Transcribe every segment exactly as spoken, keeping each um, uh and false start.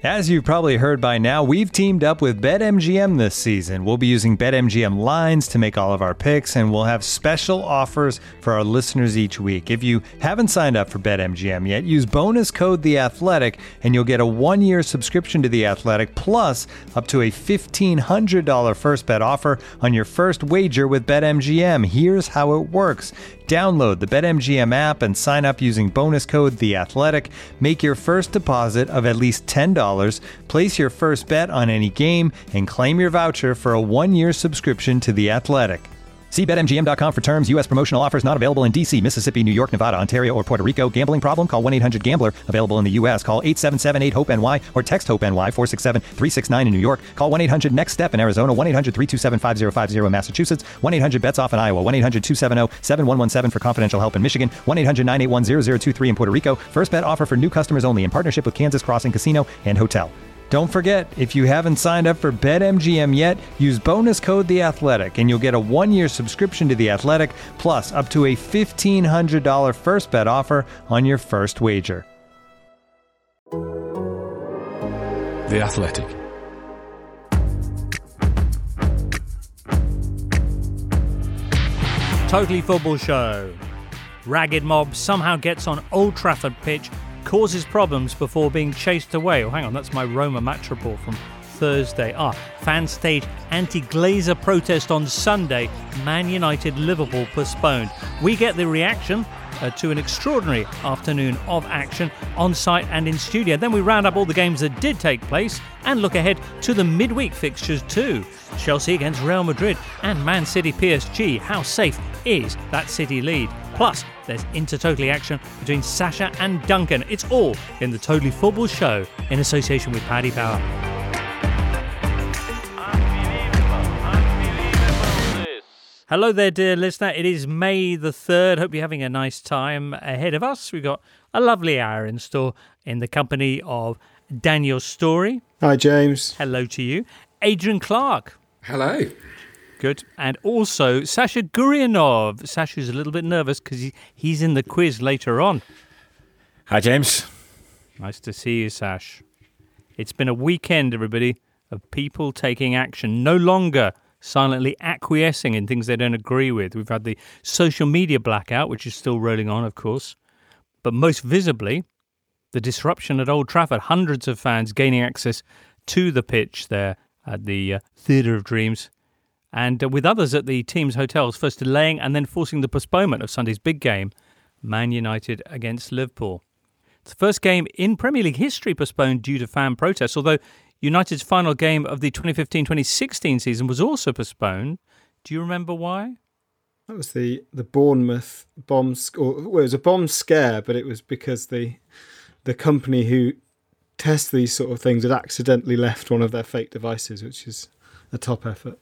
As you've probably heard by now, we've teamed up with BetMGM this season. We'll be using BetMGM lines to make all of our picks, and we'll have special offers for our listeners each week. If you haven't signed up for BetMGM yet, use bonus code The Athletic, and you'll get a one-year subscription to The Athletic, plus up to a fifteen hundred dollars first bet offer on your first wager with BetMGM. Here's how it works. Download the BetMGM app and sign up using bonus code The Athletic. Make your first deposit of at least ten dollars, place your first bet on any game, and claim your voucher for a one-year subscription to The Athletic. See Bet M G M dot com for terms. U S promotional offers not available in D C, Mississippi, New York, Nevada, Ontario, or Puerto Rico. Gambling problem? Call one eight hundred gambler. Available in the U S. Call eight seven seven eight hope N Y or text HOPE-NY four six seven three six nine in New York. Call one eight hundred next step in Arizona. one eight hundred three two seven five zero five zero in Massachusetts. one eight hundred bets off in Iowa. one eight hundred two seven zero seven one one seven for confidential help in Michigan. one eight hundred nine eight one zero zero two three in Puerto Rico. First bet offer for new customers only in partnership with Kansas Crossing Casino and Hotel. Don't forget, if you haven't signed up for BetMGM yet, use bonus code The Athletic, and you'll get a one-year subscription to The Athletic, plus up to a fifteen hundred dollars first bet offer on your first wager. The Athletic. Totally Football Show. Ragged mob somehow gets on Old Trafford pitch, causes problems before being chased away. Oh, hang on, that's my Roma match report from Thursday. Ah, fans stage anti-Glazer protest on Sunday. Man United Liverpool postponed. We get the reaction uh, to an extraordinary afternoon of action on site and in studio. Then we round up all the games that did take place and look ahead to the midweek fixtures too. Chelsea against Real Madrid and Man City P S G. How safe is that City lead? Plus, there's inter-Totally action between Sasha and Duncan. It's all in the Totally Football Show in association with Paddy Power. Hello there, dear listener. It is May the third. Hope you're having a nice time ahead of us. We've got a lovely hour in store in the company of Daniel Storey. Hi, James. Hello to you. Adrian Clark. Hello. Good. And also Sasha Gurianov. Sasha's a little bit nervous because he, he's in the quiz later on. Hi, James. Nice to see you, Sash. It's been a weekend, everybody, of people taking action. No longer silently acquiescing in things they don't agree with. We've had the social media blackout, which is still rolling on, of course. But most visibly, the disruption at Old Trafford. Hundreds of fans gaining access to the pitch there at the uh, Theatre of Dreams. And uh, with others at the team's hotels, first delaying and then forcing the postponement of Sunday's big game, Man United against Liverpool. It's the first game in Premier League history postponed due to fan protests, although United's final game of the twenty fifteen twenty sixteen season was also postponed. Do you remember why? That was the, the Bournemouth bomb, or well, it was a bomb scare, but it was because the the company who tests these sort of things had accidentally left one of their fake devices, which is a top effort.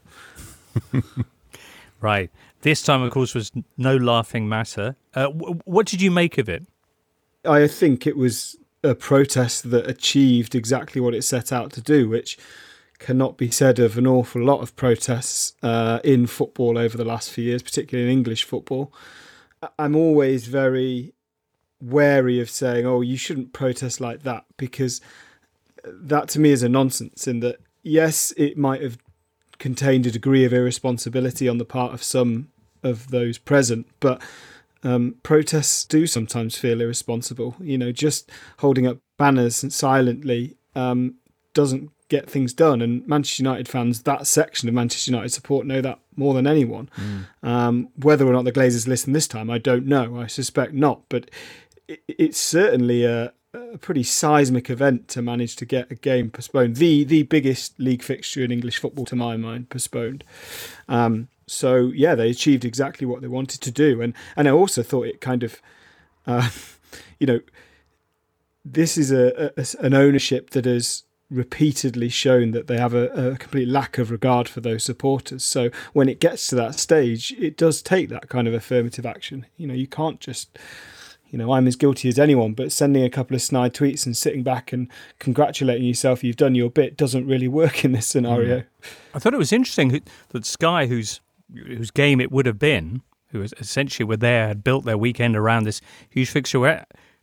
Right. This time, of course, was no laughing matter. Uh, w- what did you make of it? I think it was a protest that achieved exactly what it set out to do, which cannot be said of an awful lot of protests uh, in football over the last few years, particularly in English football. I'm always very wary of saying, oh, you shouldn't protest like that, because that to me is a nonsense in that, yes, it might have contained a degree of irresponsibility on the part of some of those present, but um, protests do sometimes feel irresponsible. You know, just holding up banners silently um, doesn't get things done. And Manchester United fans, that section of Manchester United support, know that more than anyone. Mm. Um, whether or not the Glazers listen this time, I don't know. I suspect not. But it, it's certainly a, a pretty seismic event to manage to get a game postponed. The the biggest league fixture in English football, to my mind, postponed. Um, so, yeah, they achieved exactly what they wanted to do. And, and I also thought it kind of, uh, you know, this is a, a an ownership that has repeatedly shown that they have a, a complete lack of regard for those supporters. So when it gets to that stage, it does take that kind of affirmative action. You know, you can't just, you know, I'm as guilty as anyone, but sending a couple of snide tweets and sitting back and congratulating yourself you've done your bit doesn't really work in this scenario. Mm. I thought it was interesting that Sky, whose whose game it would have been, who essentially were there, had built their weekend around this huge fixture, were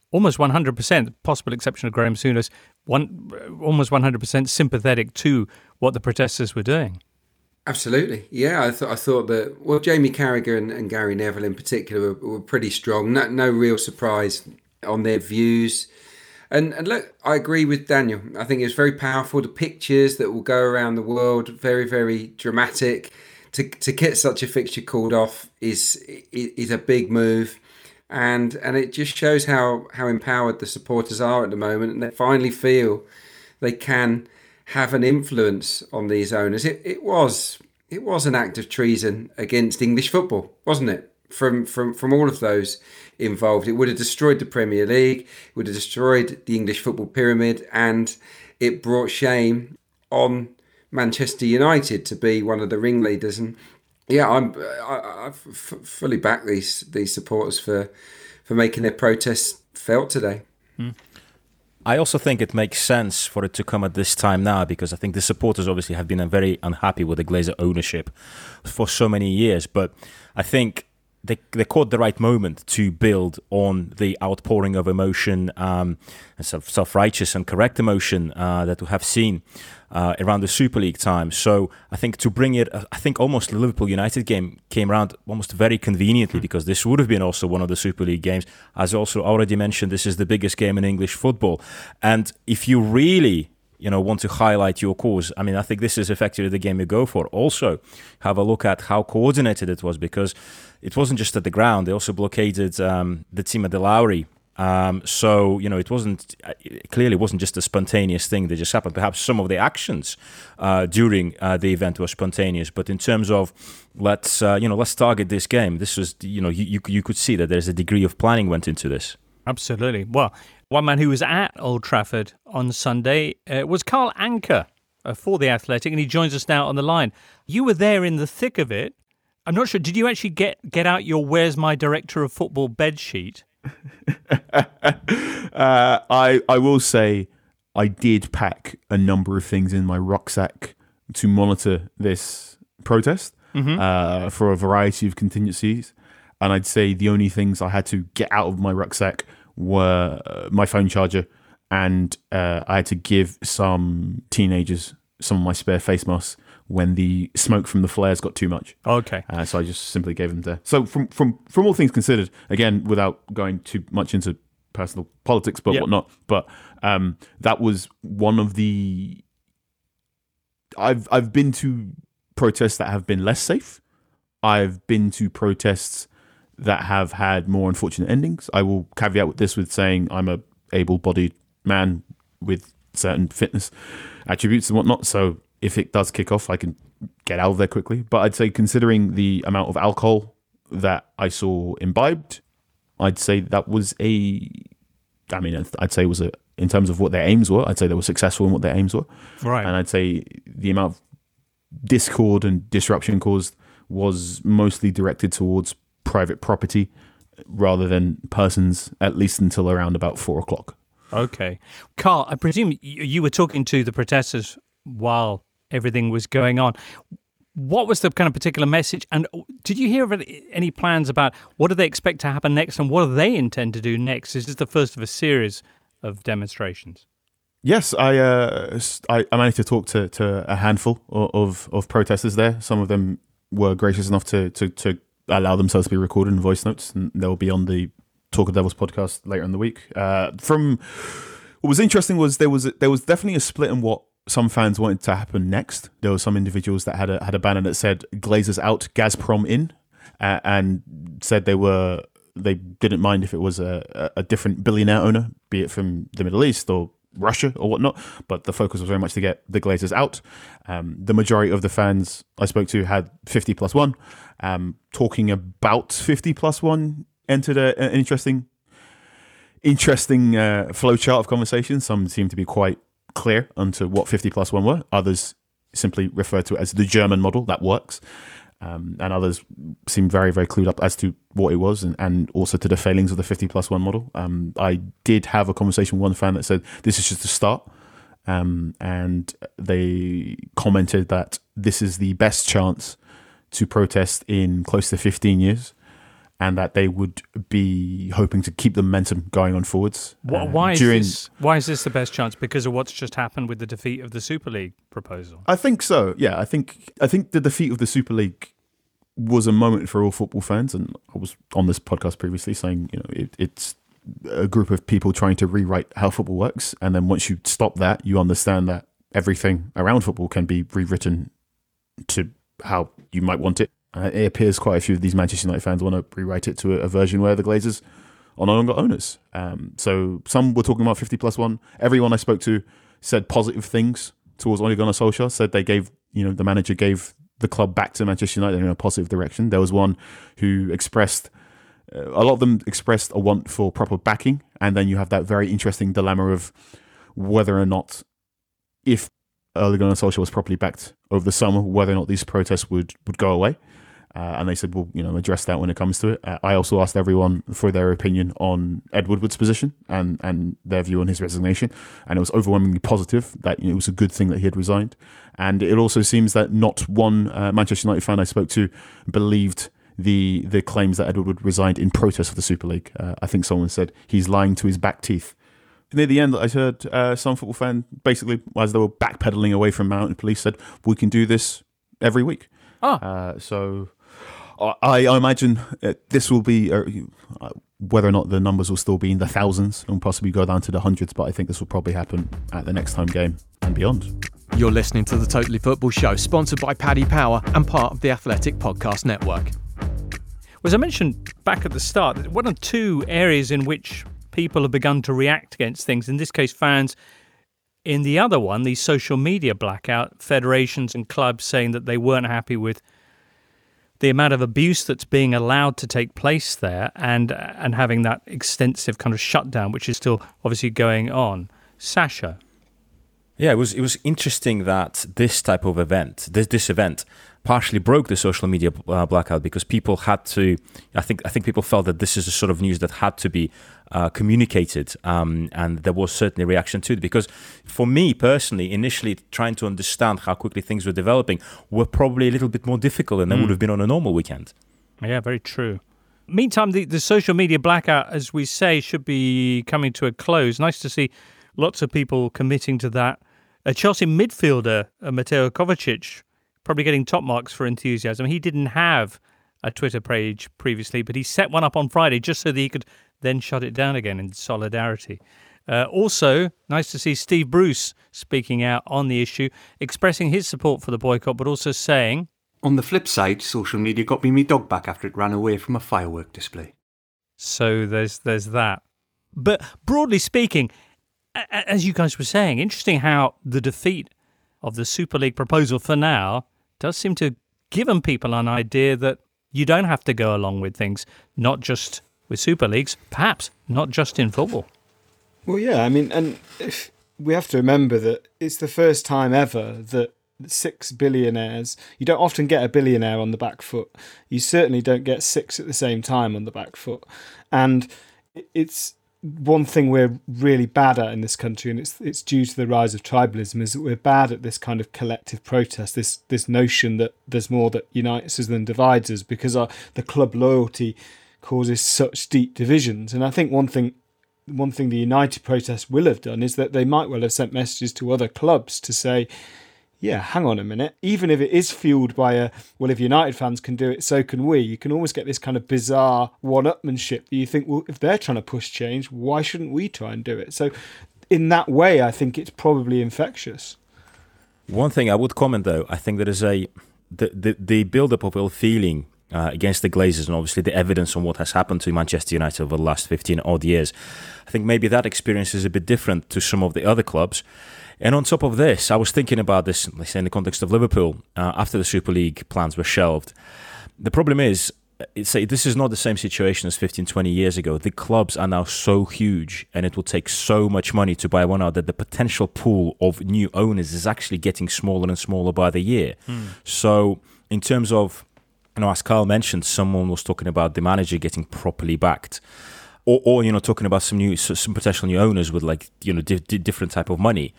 almost one hundred percent, possible exception of Graham Souness, one, almost one hundred percent sympathetic to what the protesters were doing. Absolutely, yeah. I thought I thought that well, Jamie Carragher and, and Gary Neville in particular were, were pretty strong. No, no real surprise on their views. And and look, I agree with Daniel. I think it's very powerful. The pictures that will go around the world, very very dramatic. To to get such a fixture called off is is a big move, and and it just shows how how empowered the supporters are at the moment, and they finally feel they can have an influence on these owners. It it was it was an act of treason against English football, wasn't it? From from from all of those involved, it would have destroyed the Premier League, it would have destroyed the English football pyramid, and it brought shame on Manchester United to be one of the ringleaders. And yeah, I'm I, I f- fully back these these supporters for for making their protests felt today. Hmm. I also think it makes sense for it to come at this time now, because I think the supporters obviously have been very unhappy with the Glazer ownership for so many years. But I think they they caught the right moment to build on the outpouring of emotion, um, and self-righteous and correct emotion uh, that we have seen uh, around the Super League time. So I think to bring it, I think almost the Liverpool United game came around almost very conveniently, because this would have been also one of the Super League games. As also already mentioned, this is the biggest game in English football. And if you really you know, want to highlight your cause, I mean, I think this is effectively the game you go for. Also, have a look at how coordinated it was, because it wasn't just at the ground. They also blockaded um, the team at the Lowry. Um, so, you know, it wasn't, it clearly wasn't just a spontaneous thing that just happened. Perhaps some of the actions uh, during uh, the event were spontaneous. But in terms of, let's, uh, you know, let's target this game, this was, you know, you, you, you could see that there's a degree of planning went into this. Absolutely. Well, one man who was at Old Trafford on Sunday uh, was Carl Anka uh, for The Athletic, and he joins us now on the line. You were there in the thick of it. I'm not sure, did you actually get, get out your Where's My Director of Football bedsheet? uh, I I will say I did pack a number of things in my rucksack to monitor this protest mm-hmm. uh, for a variety of contingencies. And I'd say the only things I had to get out of my rucksack were uh, my phone charger, and uh, I had to give some teenagers some of my spare face masks when the smoke from the flares got too much. Okay. Uh, so I just simply gave them to... So from, from, from all things considered, again, without going too much into personal politics but yep. whatnot, but um, that was one of the... I've I've been to protests that have been less safe. I've been to protests that have had more unfortunate endings. I will caveat with this with saying I'm a able-bodied man with certain fitness attributes and whatnot, so if it does kick off, I can get out of there quickly. But I'd say, considering the amount of alcohol that I saw imbibed, I'd say that was a... I mean, I'd say it was a... In terms of what their aims were, I'd say they were successful in what their aims were. Right. And I'd say the amount of discord and disruption caused was mostly directed towards private property rather than persons, at least until around about four o'clock. Okay. Carl, I presume you were talking to the protesters while everything was going on. What was the kind of particular message? And did you hear of any plans about what do they expect to happen next, and what do they intend to do next? Is this the first of a series of demonstrations? Yes, I uh, I, I managed to talk to, to a handful of, of protesters there. Some of them were gracious enough to, to, to allow themselves to be recorded in voice notes, and they'll be on the Talk of Devils podcast later in the week. Uh, from what was interesting was there was there was definitely a split in what some fans wanted to happen next. There were some individuals that had a had a banner that said "Glazers out, Gazprom in," uh, and said they were they didn't mind if it was a, a different billionaire owner, be it from the Middle East or Russia or whatnot, but the focus was very much to get the Glazers out. Um, the majority of the fans I spoke to had fifty plus one. Um, talking about fifty plus one entered a, an interesting, interesting uh, flowchart of conversation. Some seem to be quite clear onto what fifty plus one were. Others simply refer to it as the German model that works. Um, and others seem very, very clued up as to what it was, and, and also to the failings of the fifty plus one model. Um, I did have a conversation with one fan that said this is just a start, um, and they commented that this is the best chance to protest in close to fifteen years, and that they would be hoping to keep the momentum going on forwards. Why, uh, why, is during, this, why is this the best chance? Because of what's just happened with the defeat of the Super League proposal? I think so. Yeah, I think I think the defeat of the Super League was a moment for all football fans, and I was on this podcast previously saying, you know, it, it's a group of people trying to rewrite how football works, and then once you stop that, you understand that everything around football can be rewritten to how you might want it. Uh, it appears quite a few of these Manchester United fans want to rewrite it to a, a version where the Glazers are no longer owners. Um, so some were talking about fifty plus one. Everyone I spoke to said positive things towards Ole Gunnar Solskjaer, said they gave, you know, the manager gave the club back to Manchester United in a positive direction. There was one who expressed, uh, a lot of them expressed a want for proper backing. And then you have that very interesting dilemma of whether or not, if Ole Gunnar Solskjaer was properly backed over the summer, whether or not these protests would, would go away. Uh, and they said, we'll, you know, address that when it comes to it. Uh, I also asked everyone for their opinion on Ed Woodward's position and, and their view on his resignation. And it was overwhelmingly positive that, you know, it was a good thing that he had resigned. And it also seems that not one uh, Manchester United fan I spoke to believed the the claims that Ed Woodward resigned in protest of the Super League. Uh, I think someone said he's lying to his back teeth. Near the end, I heard uh, some football fan, basically, as they were backpedaling away from Mountain Police, said, we can do this every week. Oh. Uh, so I, I imagine uh, this will be, uh, whether or not the numbers will still be in the thousands and possibly go down to the hundreds, but I think this will probably happen at the next home game and beyond. You're listening to the Totally Football Show, sponsored by Paddy Power and part of the Athletic Podcast Network. As I mentioned back at the start, one of two areas in which people have begun to react against things, in this case fans, in the other one, the social media blackout, federations and clubs saying that they weren't happy with the amount of abuse that's being allowed to take place there, and and having that extensive kind of shutdown, which is still obviously going on. Sasha. Yeah, it was it was interesting that this type of event, this this event, partially broke the social media uh, blackout because people had to. I think I think people felt that this is the sort of news that had to be uh, communicated, um, and there was certainly a reaction to it. Because for me personally, initially trying to understand how quickly things were developing were probably a little bit more difficult than they mm. would have been on a normal weekend. Yeah, very true. Meantime, the, the social media blackout, as we say, should be coming to a close. Nice to see lots of people committing to that. A Chelsea midfielder, uh, Mateo Kovacic, probably getting top marks for enthusiasm. He didn't have a Twitter page previously, but he set one up on Friday just so that he could then shut it down again in solidarity. Uh, also, nice to see Steve Bruce speaking out on the issue, expressing his support for the boycott, but also saying, on the flip side, social media got me me dog back after it ran away from a firework display. So there's there's that. But broadly speaking, as you guys were saying, interesting how the defeat of the Super League proposal for now does seem to give people an idea that you don't have to go along with things, not just with Super Leagues, perhaps not just in football. Well, yeah, I mean, and if we have to remember that it's the first time ever that six billionaires, you don't often get a billionaire on the back foot. You certainly don't get six at the same time on the back foot. And it's one thing we're really bad at in this country, and it's it's due to the rise of tribalism, is that we're bad at this kind of collective protest, this this notion that there's more that unites us than divides us, because our, the club loyalty causes such deep divisions. And I think one thing one thing the United protest will have done is that they might well have sent messages to other clubs to say, yeah, hang on a minute, even if it is fueled by a, well, if United fans can do it, so can we, you can always get this kind of bizarre one-upmanship that you think, well, if they're trying to push change, why shouldn't we try and do it? So in that way, I think it's probably infectious. One thing I would comment, though, I think there is a, the, the, the build-up of ill-feeling uh, against the Glazers, and obviously the evidence on what has happened to Manchester United over the last fifteen odd years. I think maybe that experience is a bit different to some of the other clubs. And on top of this, I was thinking about this, let's say, in the context of Liverpool, uh, after the Super League plans were shelved. The problem is, it's a, this is not the same situation as fifteen, twenty years ago. The clubs are now so huge, and it will take so much money to buy one out, that the potential pool of new owners is actually getting smaller and smaller by the year. Hmm. So in terms of, you know, as Carl mentioned, someone was talking about the manager getting properly backed. Or, or you know, talking about some new, some potential new owners with, like, you know, di- di- different type of money.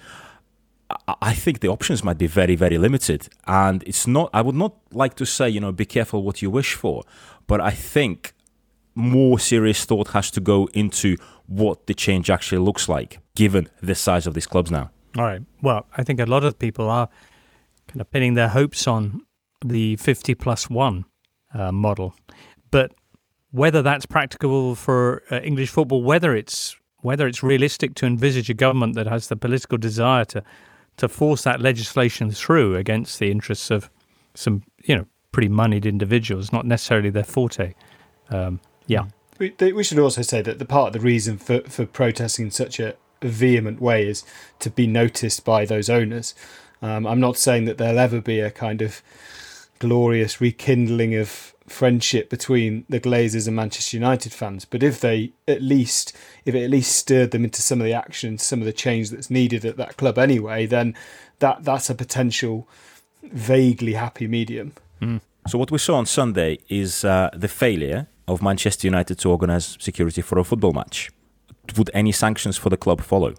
I think the options might be very, very limited. And it's not, I would not like to say, you know, be careful what you wish for. But I think more serious thought has to go into what the change actually looks like, given the size of these clubs now? All right. Well, I think a lot of people are kind of pinning their hopes on the fifty plus one uh, model. But whether that's practicable for uh, English football, whether it's whether it's realistic to envisage a government that has the political desire to to force that legislation through against the interests of some, you know, pretty moneyed individuals, not necessarily their forte. Um, yeah. We, we should also say that the part of the reason for, for protesting in such a vehement way is to be noticed by those owners. Um, I'm not saying that there'll ever be a kind of glorious rekindling of friendship between the Glazers and Manchester United fans, but if they at least if it at least stirred them into some of the action, some of the change that's needed at that club anyway, then that that's a potential vaguely happy medium. Mm. So what we saw on Sunday is uh, the failure of Manchester United to organise security for a football match. Would any sanctions for the club follow?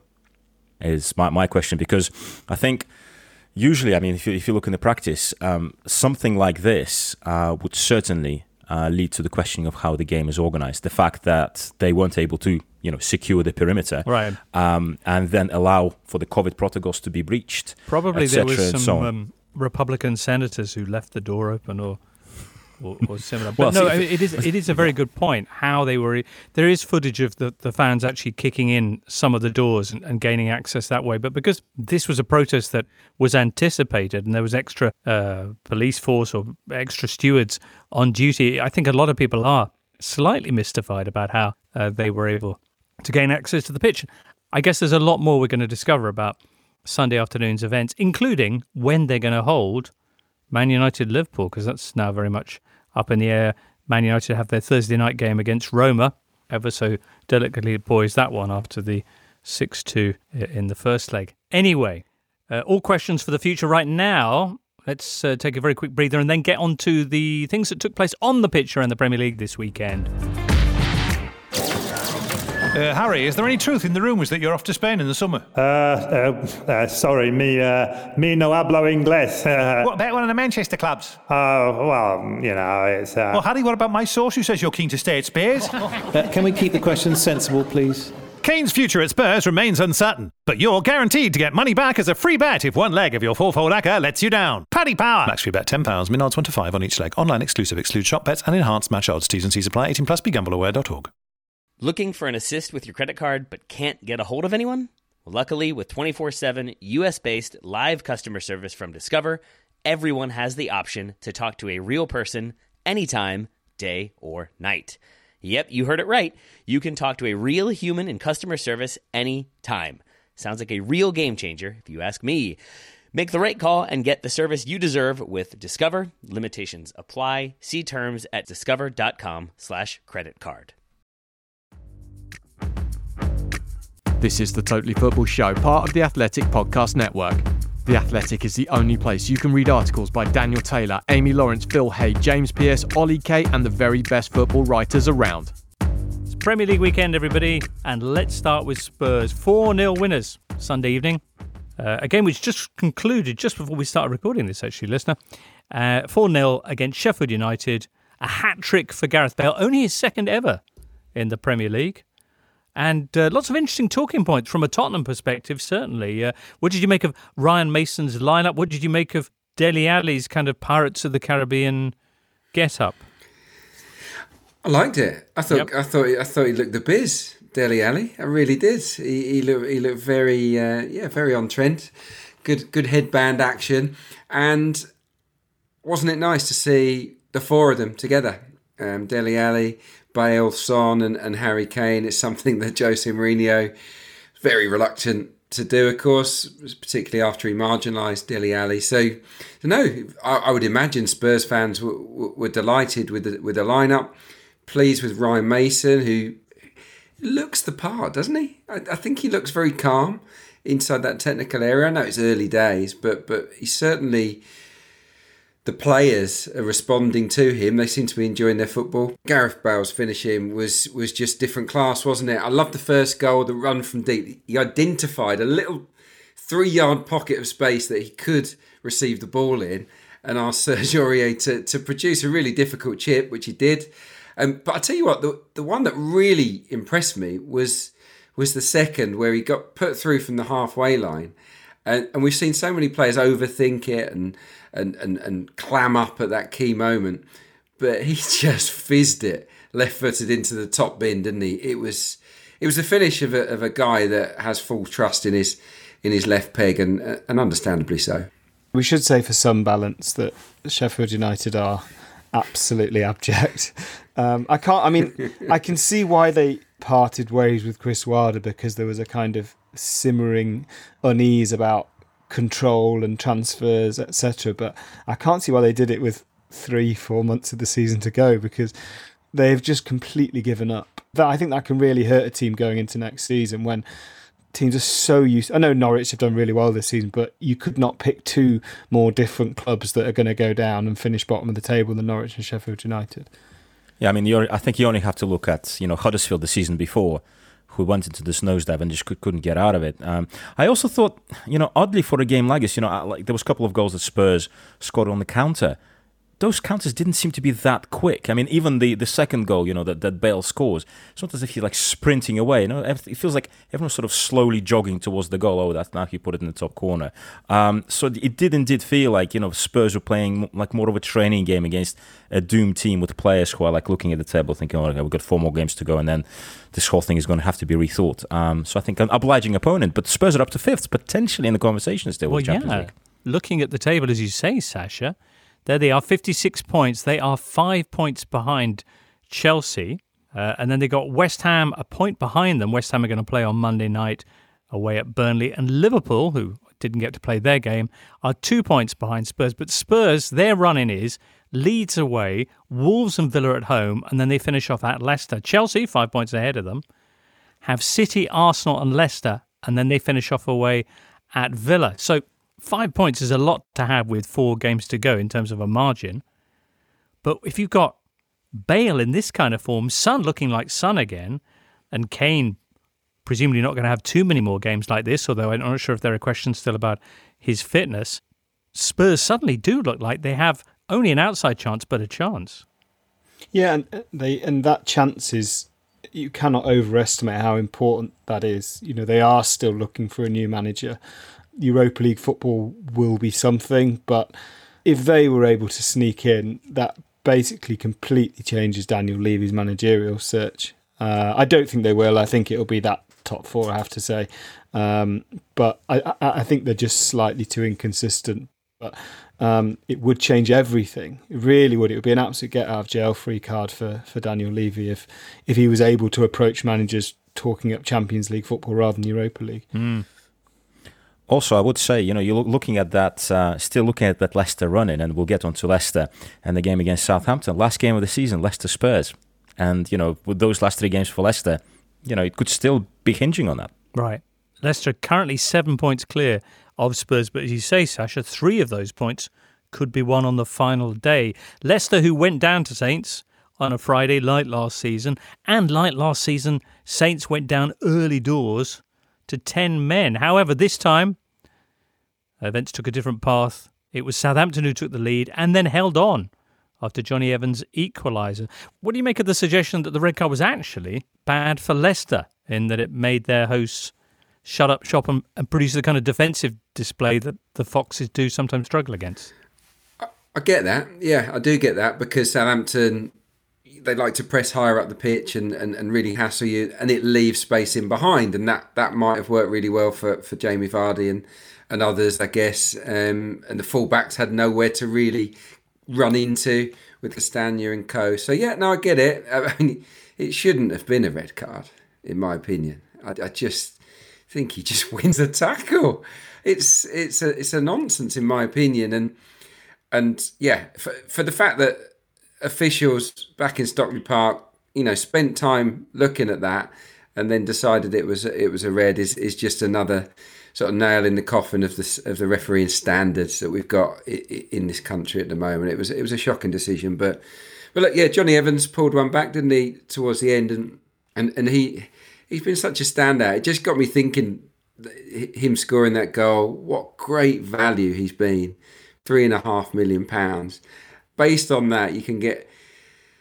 Is my, my question, because I think usually, I mean, if you, if you look in the practice, um, something like this uh, would certainly uh, lead to the questioning of how the game is organised. The fact that they weren't able to, you know, secure the perimeter, right, um, and then allow for the COVID protocols to be breached. Probably there was some so um, Republican senators who left the door open, or. Or, or similar. But well, no, see, it is it is a very good point. How they were, there is footage of the, the fans actually kicking in some of the doors and, and gaining access that way. But because this was a protest that was anticipated and there was extra uh, police force or extra stewards on duty, I think a lot of people are slightly mystified about how uh, they were able to gain access to the pitch. I guess there's a lot more we're going to discover about Sunday afternoon's events, including when they're going to hold Man United Liverpool, because that's now very much up in the air. Man United have their Thursday night game against Roma, ever so delicately poised that one after the six two in the first leg. Anyway, uh, all questions for the future right now. Let's uh, take a very quick breather and then get on to the things that took place on the pitch around the Premier League this weekend. Uh, Harry, is there any truth in the rumours that you're off to Spain in the summer? Uh, uh, uh sorry, me, uh, me no hablo inglés. Uh, what about one of the Manchester clubs? Oh, uh, well, you know, it's... Uh... Well, Harry, what about my source who says you're keen to stay at Spurs? uh, can we keep the questions sensible, please? Kane's future at Spurs remains uncertain, but you're guaranteed to get money back as a free bet if one leg of your four-fold acca lets you down. Paddy Power! Max free bet ten pounds, min odds one to five on each leg. Online exclusive, exclude shop bets and enhanced match odds. T's and C's apply. eighteen plus, be gamble aware dot org. Looking for an assist with your credit card but can't get a hold of anyone? Luckily, with twenty-four seven U S-based live customer service from Discover, everyone has the option to talk to a real person anytime, day or night. Yep, you heard it right. You can talk to a real human in customer service anytime. Sounds like a real game changer, if you ask me. Make the right call and get the service you deserve with Discover. Limitations apply. See terms at discover.com slash credit card. This is the Totally Football Show, part of the Athletic Podcast Network. The Athletic is the only place you can read articles by Daniel Taylor, Amy Lawrence, Phil Hay, James Pearce, Ollie Kay, and the very best football writers around. It's Premier League weekend, everybody, and let's start with Spurs. four nil winners Sunday evening. Uh, a game which just concluded just before we started recording this, actually, listener. Uh, four nil against Sheffield United. A hat-trick for Gareth Bale, only his second ever in the Premier League. And uh, lots of interesting talking points from a Tottenham perspective, certainly. Uh, what did you make of Ryan Mason's lineup? What did you make of Dele Alli's kind of Pirates of the Caribbean get-up? I liked it. I thought, yep. I thought, I thought he looked the biz, Dele Alli. I really did. He, he looked, he looked very, uh, yeah, very on trend. Good, good headband action, and wasn't it nice to see the four of them together? Um, Dele Alli, Bale, Son and, and Harry Kane. It's something that Jose Mourinho is very reluctant to do, of course, particularly after he marginalised Dele Alli. So, no, I, I would imagine Spurs fans were, were, were delighted with the, with the lineup, pleased with Ryan Mason, who looks the part, doesn't he? I, I think he looks very calm inside that technical area. I know it's early days, but but he certainly... The players are responding to him. They seem to be enjoying their football. Gareth Bale's finishing was was just different class, wasn't it? I loved the first goal, the run from deep. He identified a little three-yard pocket of space that he could receive the ball in and asked Serge Aurier to, to produce a really difficult chip, which he did. Um, but I tell you what, the the one that really impressed me was was the second, where he got put through from the halfway line, and, and we've seen so many players overthink it and and and and clam up at that key moment, but he just fizzed it left-footed into the top bin, didn't he? It was it was the finish of a of a guy that has full trust in his in his left peg, and and understandably so. We should say, for some balance, that Sheffield United are absolutely abject. Um, I can't. I mean, I can see why they parted ways with Chris Wilder, because there was a kind of simmering unease about control and transfers, et cetera. But I can't see why they did it with three, four months of the season to go, because they've just completely given up. That I think that can really hurt a team going into next season, when teams are so used. I know Norwich have done really well this season, but you could not pick two more different clubs that are going to go down and finish bottom of the table than Norwich and Sheffield United. Yeah, I mean, you I think you only have to look at, you know, Huddersfield the season before, who went into this nosedive and just could, couldn't get out of it. Um, I also thought, you know, oddly for a game like this, you know, like there was a couple of goals that Spurs scored on the counter. Those counters didn't seem to be that quick. I mean, even the, the second goal, you know, that, that Bale scores, it's not as if he's like sprinting away. You know, it feels like everyone's sort of slowly jogging towards the goal. Oh, that's now he put it in the top corner. Um, so it did indeed feel like, you know, Spurs were playing like more of a training game against a doomed team with players who are like looking at the table thinking, oh, okay, we've got four more games to go, and then this whole thing is going to have to be rethought. Um, so I think an obliging opponent, but Spurs are up to fifth, potentially in the conversation still with well, Champions yeah. League. Looking at the table, as you say, Sasha, there they are, fifty-six points. They are five points behind Chelsea. Uh, and then they got West Ham a point behind them. West Ham are going to play on Monday night away at Burnley. And Liverpool, who didn't get to play their game, are two points behind Spurs. But Spurs, their run-in is Leeds away, Wolves and Villa at home, and then they finish off at Leicester. Chelsea, five points ahead of them, have City, Arsenal and Leicester, and then they finish off away at Villa. So five points is a lot to have with four games to go in terms of a margin. But if you've got Bale in this kind of form, Son looking like Son again, and Kane presumably not going to have too many more games like this, although I'm not sure if there are questions still about his fitness, Spurs suddenly do look like they have only an outside chance, but a chance. Yeah, and they and that chance is, you cannot overestimate how important that is. You know, they are still looking for a new manager. Europa League football will be something, but if they were able to sneak in, that basically completely changes Daniel Levy's managerial search. Uh, I don't think they will. I think it'll be that top four, I have to say. Um, but I, I, I think they're just slightly too inconsistent. But um, it would change everything. It really would. It would be an absolute get out of jail free card for, for Daniel Levy if if he was able to approach managers talking up Champions League football rather than Europa League. Mm. Also, I would say, you know, you're looking at that, uh, still looking at that Leicester run-in, and we'll get on to Leicester and the game against Southampton. Last game of the season, Leicester Spurs. And, you know, with those last three games for Leicester, you know, it could still be hinging on that. Right. Leicester currently seven points clear of Spurs, but as you say, Sasha, three of those points could be won on the final day. Leicester, who went down to Saints on a Friday, like last season, and like last season, Saints went down early doors to ten men. However, this time, events took a different path. It was Southampton who took the lead and then held on after Johnny Evans' equaliser. What do you make of the suggestion that the red card was actually bad for Leicester, in that it made their hosts shut up shop and, and produce the kind of defensive display that the Foxes do sometimes struggle against? I, I get that. Yeah, I do get that, because Southampton, they like to press higher up the pitch and, and, and really hassle you, and it leaves space in behind, and that, that might have worked really well for, for Jamie Vardy and, and others, I guess. Um, and the fullbacks had nowhere to really run into with Castagna and co. So yeah, no, I get it. I mean, it shouldn't have been a red card, in my opinion. I, I just think he just wins a tackle. It's it's a it's a nonsense, in my opinion. And and yeah, for, for the fact that officials back in Stockley Park, you know, spent time looking at that and then decided it was it was a red is is just another sort of nail in the coffin of the of the refereeing standards that we've got in this country at the moment. It was it was a shocking decision, but but look, yeah, Johnny Evans pulled one back, didn't he, towards the end, and and and he he's been such a standout. It just got me thinking, him scoring that goal, what great value he's been, three and a half million pounds. Based on that, you can get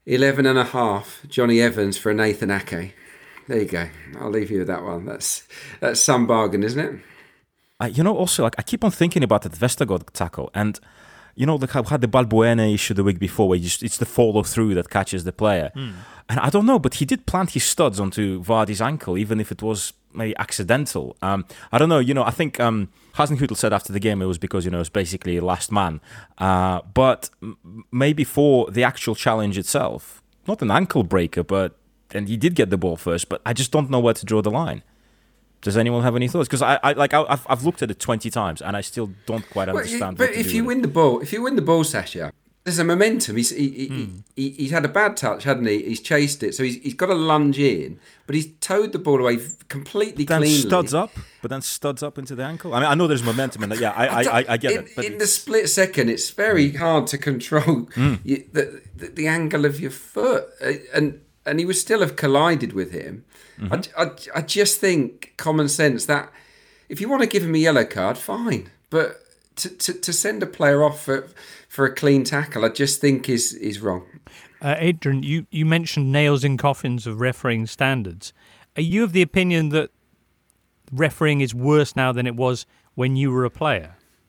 eleven and a half, Johnny Evans for a Nathan Ake. There you go. I'll leave you with that one. That's that's some bargain, isn't it? Uh, you know, also, like I keep on thinking about that Vestergaard tackle, and you know, like I had the Balbuena issue the week before, where you just, it's the follow through that catches the player. Mm. And I don't know, but he did plant his studs onto Vardy's ankle, even if it was maybe accidental. Um, I don't know. You know, I think um, Hasenhüttl said after the game it was because, you know, it was basically last man. Uh, but m- maybe for the actual challenge itself, not an ankle breaker, but and he did get the ball first. But I just don't know where to draw the line. Does anyone have any thoughts? Because I, I like I, I've I've looked at it twenty times and I still don't quite understand. Well, what but to if do you with win it. the ball, if you win the ball, Sasha, there's a momentum. He's he, he, mm. he, he's had a bad touch, hadn't he? He's chased it, so he's he's got to lunge in, but he's towed the ball away completely then cleanly. studs up, but then studs up into the ankle. I mean, I know there's momentum in that. Yeah, I I, I, I get in, it. But in the split second, it's very hard to control Mm. you, the, the the angle of your foot, uh, and and he would still have collided with him. Mm-hmm. I, I I just think common sense that if you want to give him a yellow card, fine, but to to, to send a player off for for a clean tackle, I just think is is wrong. Uh, Adrian, you, you mentioned nails in coffins of refereeing standards. Are you of the opinion that refereeing is worse now than it was when you were a player?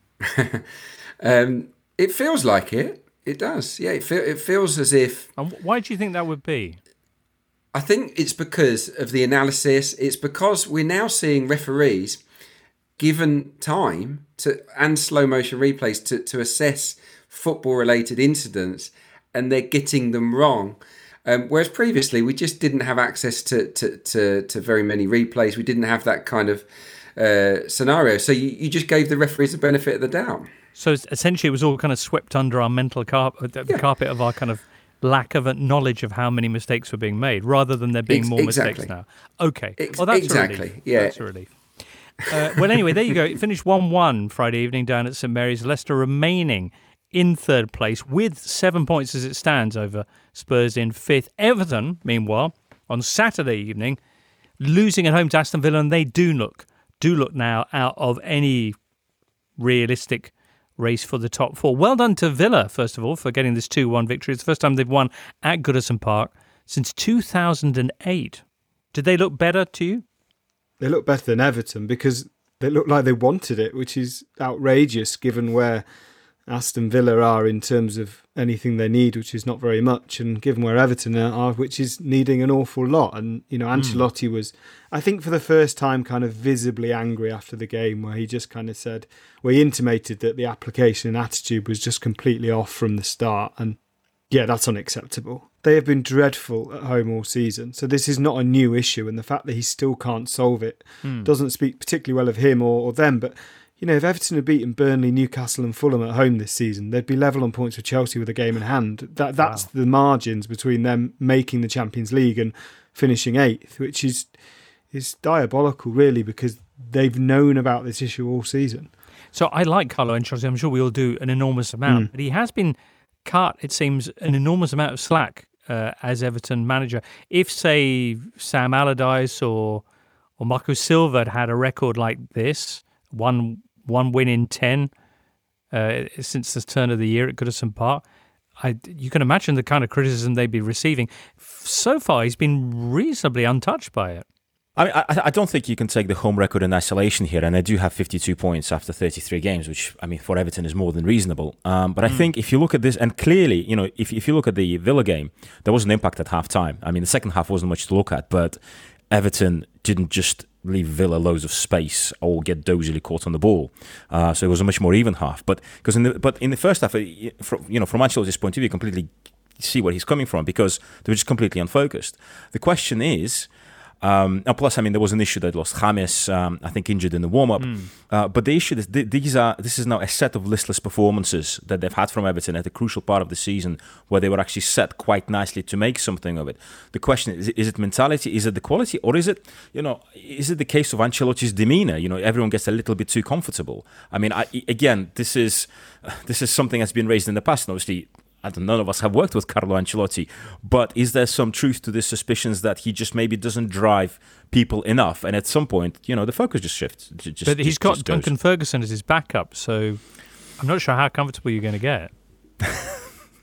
um, it feels like it. It does. Yeah, it, feel, it feels as if... And why do you think that would be? I think it's because of the analysis. It's because we're now seeing referees given time to and slow motion replays to, to assess football-related incidents, and they're getting them wrong. Um, whereas previously, we just didn't have access to, to, to, to very many replays. We didn't have that kind of uh, scenario. So you, you just gave the referees the benefit of the doubt. So essentially, it was all kind of swept under our mental carpet, the Yeah. carpet of our kind of lack of knowledge of how many mistakes were being made, rather than there being Ex- more exactly. mistakes now. Okay. Ex- well, that's exactly, a relief. yeah. That's a relief. Uh, well, anyway, there you go. It finished one one Friday evening down at St Mary's. Leicester remaining in third place with seven points as it stands over Spurs in fifth. Everton, meanwhile, on Saturday evening, losing at home to Aston Villa, and they do look, do look now out of any realistic race for the top four. Well done to Villa, first of all, for getting this two one victory. It's the first time they've won at Goodison Park since two thousand eight. Did they look better to you? They look better than Everton because they look like they wanted it, which is outrageous given where Aston Villa are in terms of anything they need, which is not very much, and given where Everton are, which is needing an awful lot. And, you know, Ancelotti mm. was, I think for the first time, kind of visibly angry after the game, where he just kind of said, well, he intimated that the application and attitude was just completely off from the start. And yeah, that's unacceptable. They have been dreadful at home all season. So this is not a new issue. And the fact that he still can't solve it mm. doesn't speak particularly well of him or, or them. But you know, if Everton had beaten Burnley, Newcastle and Fulham at home this season, they'd be level on points with Chelsea with a game in hand. That That's wow. the margins between them making the Champions League and finishing eighth, which is is diabolical, really, because they've known about this issue all season. So I like Carlo Ancelotti. I'm sure we all do an enormous amount. Mm. But he has been cut, it seems, an enormous amount of slack uh, as Everton manager. If, say, Sam Allardyce or, or Marco Silva had had a record like this, one one win in ten uh, since the turn of the year at Goodison Park, I, you can imagine the kind of criticism they'd be receiving. So far, he's been reasonably untouched by it. I mean, I, I don't think you can take the home record in isolation here, and they do have fifty-two points after thirty-three games, which, I mean, for Everton is more than reasonable. Um, but I mm. think if you look at this, and clearly, you know, if if you look at the Villa game, there was an impact at half-time. I mean, the second half wasn't much to look at, but Everton didn't just leave Villa loads of space or get dozily caught on the ball. Uh, so it was a much more even half. But because in the but in the first half, from, you know, from Ancelotti's point of view, you completely see where he's coming from because they were just completely unfocused. The question is, um, and plus, I mean, there was an issue that lost James, um, I think, injured in the warm-up. Mm. Uh, but the issue is th- these are this is now a set of listless performances that they've had from Everton at a crucial part of the season where they were actually set quite nicely to make something of it. The question is, is it mentality? Is it the quality? Or is it, you know, is it the case of Ancelotti's demeanour? You know, everyone gets a little bit too comfortable. I mean, I, again, this is uh, this is something that's been raised in the past, and obviously, I don't, none of us have worked with Carlo Ancelotti, but is there some truth to the suspicions that he just maybe doesn't drive people enough, and at some point, you know, the focus just shifts. Just, but he's just, got just Duncan Ferguson as his backup, so I'm not sure how comfortable you're going to get.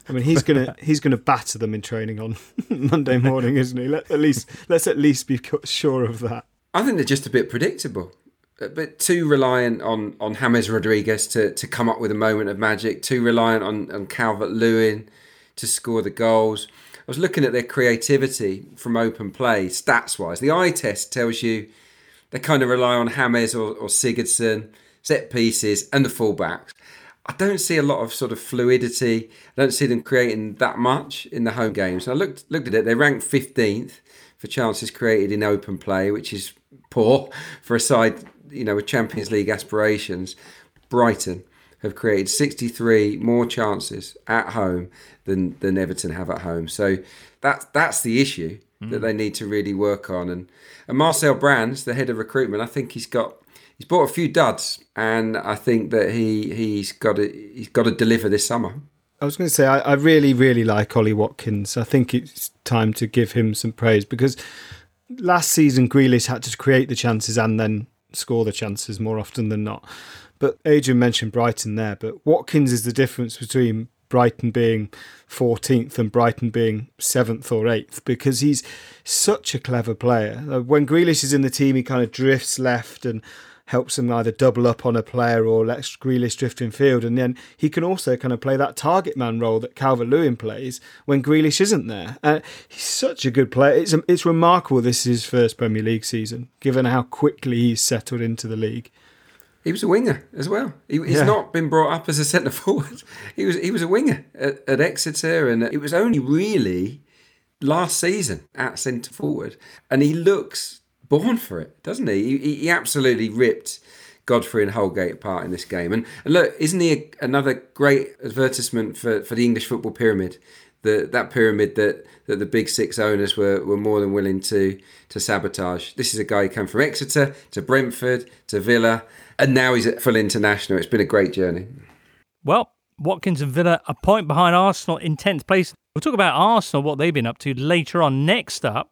I mean, he's gonna he's gonna batter them in training on Monday morning, isn't he? Let, at least let's at least be sure of that. I think they're just a bit predictable, a bit too reliant on on James Rodriguez to, to come up with a moment of magic, too reliant on, on Calvert-Lewin to score the goals. I was looking at their creativity from open play, stats-wise. The eye test tells you they kind of rely on James or, or Sigurdsson, set pieces, and the fullbacks. I don't see a lot of sort of fluidity. I don't see them creating that much in the home games. I looked looked at it. They're ranked fifteenth for chances created in open play, which is poor for a side, you know, with Champions League aspirations. Brighton have created sixty-three more chances at home than than Everton have at home. So that's that's the issue mm. that they need to really work on. And and Marcel Brands, the head of recruitment, I think he's got. He's bought a few duds, and I think that he he's got to he's got to deliver this summer. I was going to say I, I really really like Ollie Watkins. I think it's time to give him some praise because last season Grealish had to create the chances and then score the chances more often than not. But Adrian mentioned Brighton there, but Watkins is the difference between Brighton being fourteenth and Brighton being seventh or eighth because he's such a clever player. When Grealish is in the team, he kind of drifts left and helps them either double up on a player or lets Grealish drift in field. And then he can also kind of play that target man role that Calvert-Lewin plays when Grealish isn't there. Uh, he's such a good player. It's, it's remarkable this is his first Premier League season, given how quickly he's settled into the league. He was a winger as well. He, he's Yeah. not been brought up as a centre forward. He was he was a winger at, at Exeter, and it was only really last season at centre forward. And he looks born for it, doesn't he? He, he absolutely ripped Godfrey and Holgate apart in this game. And, and look, isn't he a, another great advertisement for, for the English football pyramid? The, that pyramid that, that the big six owners were, were more than willing to to sabotage. This is a guy who came from Exeter to Brentford to Villa, and now he's at full international. It's been a great journey. Well, Watkins and Villa a point behind Arsenal in tenth place. We'll talk about Arsenal, what they've been up to later on. Next up,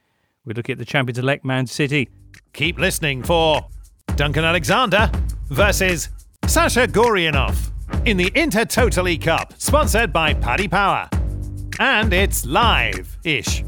we look at the champions-elect Man City. Keep listening for Duncan Alexander versus Sasha Goryanov in the Intertotally Cup, sponsored by Paddy Power. And it's live-ish.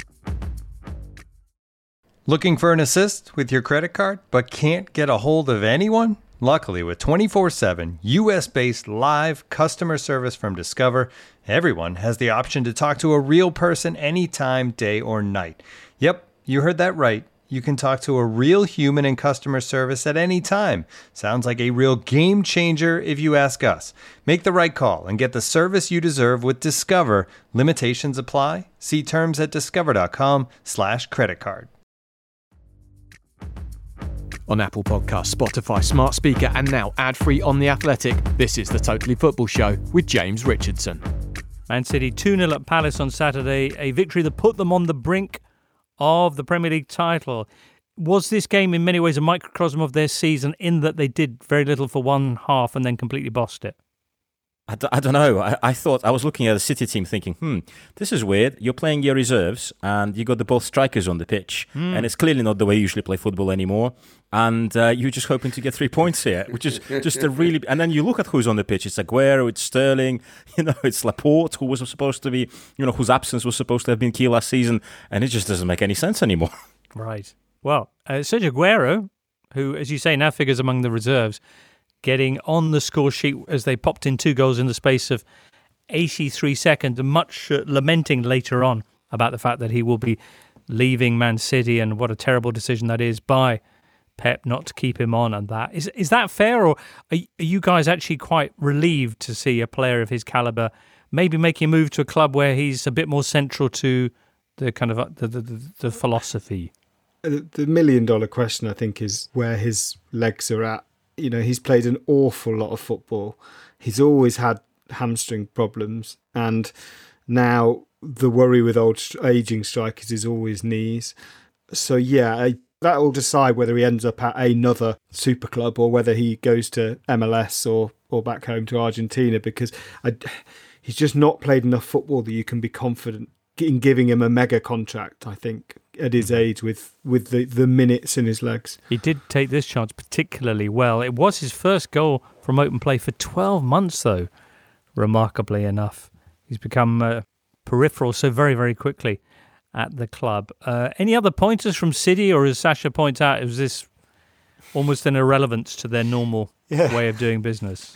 Looking for an assist with your credit card but can't get a hold of anyone? Luckily, with twenty-four seven U S-based live customer service from Discover, everyone has the option to talk to a real person anytime, day or night. Yep, you heard that right. You can talk to a real human in customer service at any time. Sounds like a real game changer if you ask us. Make the right call and get the service you deserve with Discover. Limitations apply. See terms at discover.com slash credit card. On Apple Podcasts, Spotify, Smart Speaker, and now ad-free on The Athletic, this is the Totally Football Show with James Richardson. Man City two nil at Palace on Saturday, a victory that put them on the brink of the Premier League title. Was this game in many ways a microcosm of their season in that they did very little for one half and then completely bossed it? I, d- I don't know. I, I thought, I was looking at the City team thinking, hmm, this is weird. You're playing your reserves and you got the both strikers on the pitch. Mm. And it's clearly not the way you usually play football anymore. And uh, you're just hoping to get three points here, which is just a really... And then you look at who's on the pitch. It's Aguero, it's Sterling, you know, it's Laporte, who was supposed to be, you know, whose absence was supposed to have been key last season. And it just doesn't make any sense anymore. Right. Well, uh, Sergio Aguero, who, as you say, now figures among the reserves, getting on the score sheet as they popped in two goals in the space of eighty-three seconds, and much uh, lamenting later on about the fact that he will be leaving Man City and what a terrible decision that is by Pep not to keep him on. And that is is that fair, or are, are you guys actually quite relieved to see a player of his caliber maybe making a move to a club where he's a bit more central to the kind of uh, the, the, the, the philosophy? The, the million dollar question, I think, is where his legs are at. You know, he's played an awful lot of football. He's always had hamstring problems. And now the worry with old ageing strikers is always knees. So, yeah, I, that will decide whether he ends up at another super club or whether he goes to M L S or, or back home to Argentina, because I, he's just not played enough football that you can be confident in giving him a mega contract, I think, at his age with, with the, the minutes in his legs. He did take this chance particularly well. It was his first goal from open play for twelve months, though, remarkably enough. He's become uh, peripheral so very, very quickly at the club. Uh, any other pointers from City, or as Sasha points out, was this almost an irrelevance to their normal yeah. way of doing business?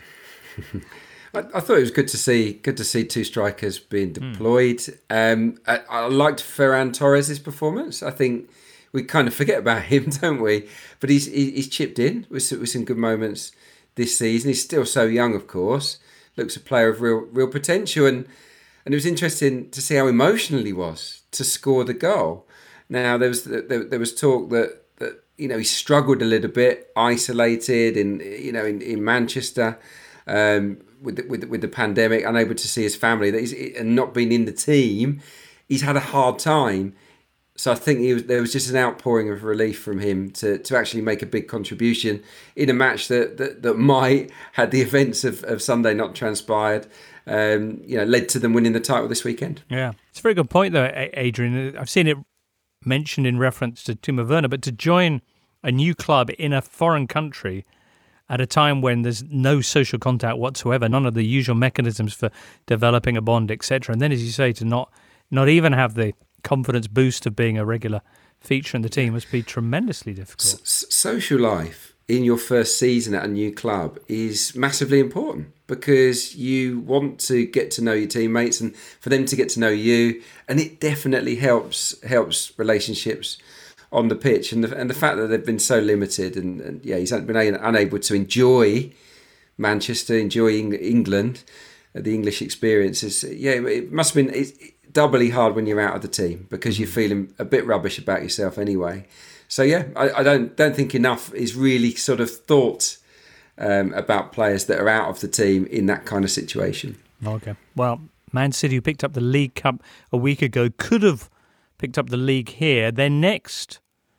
I, I thought it was good to see good to see two strikers being deployed. Mm. Um, I, I liked Ferran Torres' performance. I think we kind of forget about him, don't we? But he's he's chipped in with, with some good moments this season. He's still so young, of course. Looks a player of real real potential, and and it was interesting to see how emotional he was to score the goal. Now there was there, there was talk that that you know he struggled a little bit, isolated in you know in, in Manchester. Um, with the, with the, with the pandemic, unable to see his family, that he's, and not being in the team, he's had a hard time. So I think he was, there was just an outpouring of relief from him to, to actually make a big contribution in a match that that, that might, had the events of, of Sunday not transpired, um, you know, led to them winning the title this weekend. Yeah, it's a very good point though, Adrian. I've seen it mentioned in reference to Timo Werner, but to join a new club in a foreign country at a time when there's no social contact whatsoever, none of the usual mechanisms for developing a bond, et cetera. And then, as you say, to not not even have the confidence boost of being a regular feature in the team must be tremendously difficult. S- social life in your first season at a new club is massively important because you want to get to know your teammates and for them to get to know you, and it definitely helps helps relationships on the pitch, and the and the fact that they've been so limited, and, and yeah, he's been unable to enjoy Manchester, enjoy England, the English experience is yeah, it must have been it's doubly hard when you're out of the team because you're feeling a bit rubbish about yourself anyway. So yeah, I, I don't don't think enough is really sort of thought um, about players that are out of the team in that kind of situation. Okay, well, Man City, who picked up the League Cup a week ago, could have picked up the league here. Their next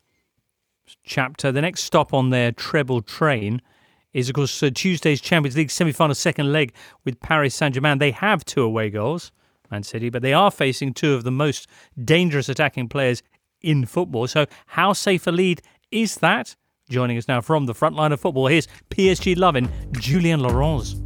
chapter, the next stop on their treble train is, of course, uh, Tuesday's Champions League semi-final second leg with Paris Saint-Germain. They have two away goals, Man City, but they are facing two of the most dangerous attacking players in football. So how safe a lead is that? Joining us now from the front line of football, here's P S G loving Julien Laurens.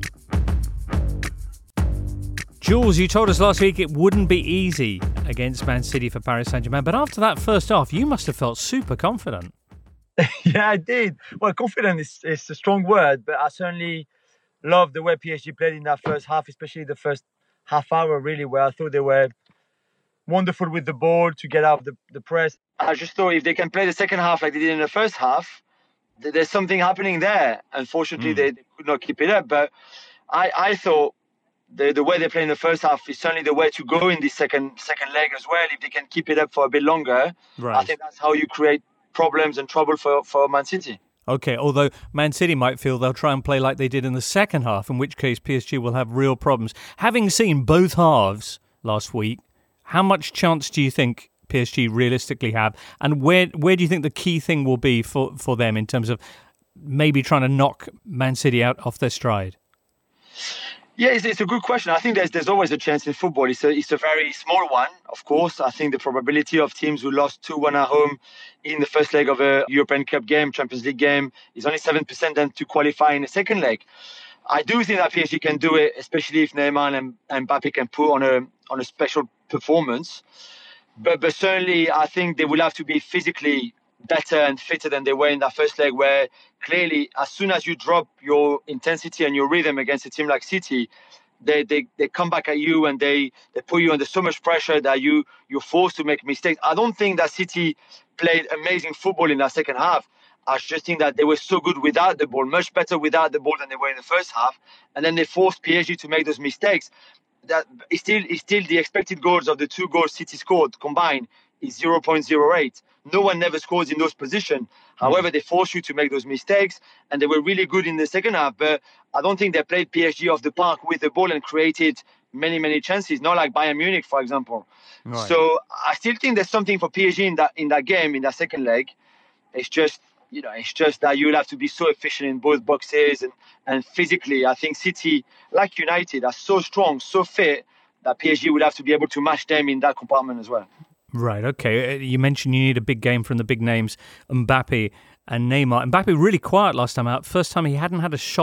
Jules, you told us last week it wouldn't be easy against Man City for Paris Saint-Germain, but after that first half, you must have felt super confident. Yeah, I did. Well, confident is, is a strong word, but I certainly loved the way P S G played in that first half, especially the first half hour, really, where I thought they were wonderful with the ball to get out of the, the press. I just thought if they can play the second half like they did in the first half, th- there's something happening there. Unfortunately, mm. they, they could not keep it up, but I, I thought the the way they play in the first half is certainly the way to go in this second second leg as well. If they can keep it up for a bit longer, right. I think that's how you create problems and trouble for, for Man City. Okay, although Man City might feel they'll try and play like they did in the second half, in which case P S G will have real problems. Having seen both halves last week, how much chance do you think P S G realistically have? And where where do you think the key thing will be for, for them in terms of maybe trying to knock Man City out off their stride? Yeah, it's, it's a good question. I think there's there's always a chance in football. It's a it's a very small one, of course. I think the probability of teams who lost two one at home in the first leg of a European Cup game, Champions League game, is only seven percent then to qualify in the second leg. I do think that P S G can do it, especially if Neymar and, and Mbappe can put on a on a special performance. But but certainly, I think they will have to be physically better and fitter than they were in that first leg, where clearly as soon as you drop your intensity and your rhythm against a team like City, they they, they come back at you and they, they put you under so much pressure that you, you're forced to make mistakes. I don't think that City played amazing football in that second half. I just think that they were so good without the ball, much better without the ball than they were in the first half. And then they forced P S G to make those mistakes. That is still, is still the expected goals of the two goals City scored combined is zero point zero eight. No one never scores in those positions. However, they force you to make those mistakes, and they were really good in the second half. But I don't think they played P S G off the park with the ball and created many, many chances, not like Bayern Munich, for example. Right. So I still think there's something for P S G in that in that game, in that second leg. It's just, you know, it's just that you'll have to be so efficient in both boxes, and, and physically, I think City, like United, are so strong, so fit, that P S G would have to be able to match them in that compartment as well. Right, okay. You mentioned you need a big game from the big names, Mbappe and Neymar. Mbappe really quiet last time out. First time he hadn't had a shot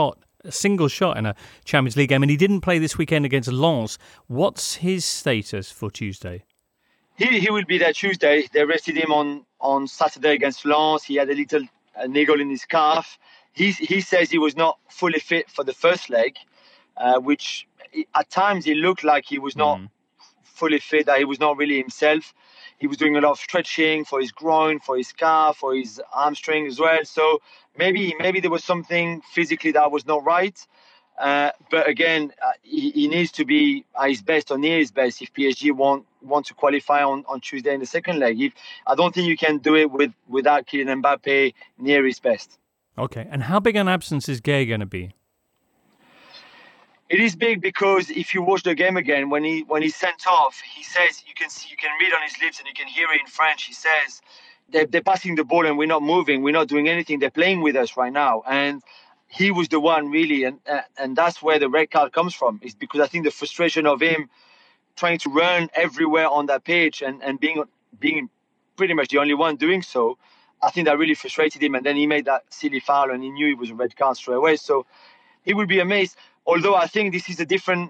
a single shot in a Champions League game, and he didn't play this weekend against Lens. What's his status for Tuesday? He he will be there Tuesday. They rested him on, on Saturday against Lens. He had a little uh, niggle in his calf. He, he says he was not fully fit for the first leg, uh, which at times it looked like he was not mm. fully fit, that he was not really himself. He was doing a lot of stretching for his groin, for his calf, for his hamstring as well. So maybe maybe there was something physically that was not right. Uh, but again, uh, he, he needs to be at his best or near his best if P S G want want to qualify on, on Tuesday in the second leg. If, I don't think you can do it with without Kylian Mbappe near his best. Okay, and how big an absence is Gay going to be? It is big because if you watch the game again, when he when he's sent off, he says you can see, you can read on his lips and you can hear it in French. He says they're, they're passing the ball and we're not moving, we're not doing anything. They're playing with us right now, and he was the one really, and uh, and that's where the red card comes from. Is because I think the frustration of him trying to run everywhere on that pitch and, and being being pretty much the only one doing so. I think that really frustrated him, and then he made that silly foul, and he knew it was a red card straight away. So he would be amazed. Although I think this is a different,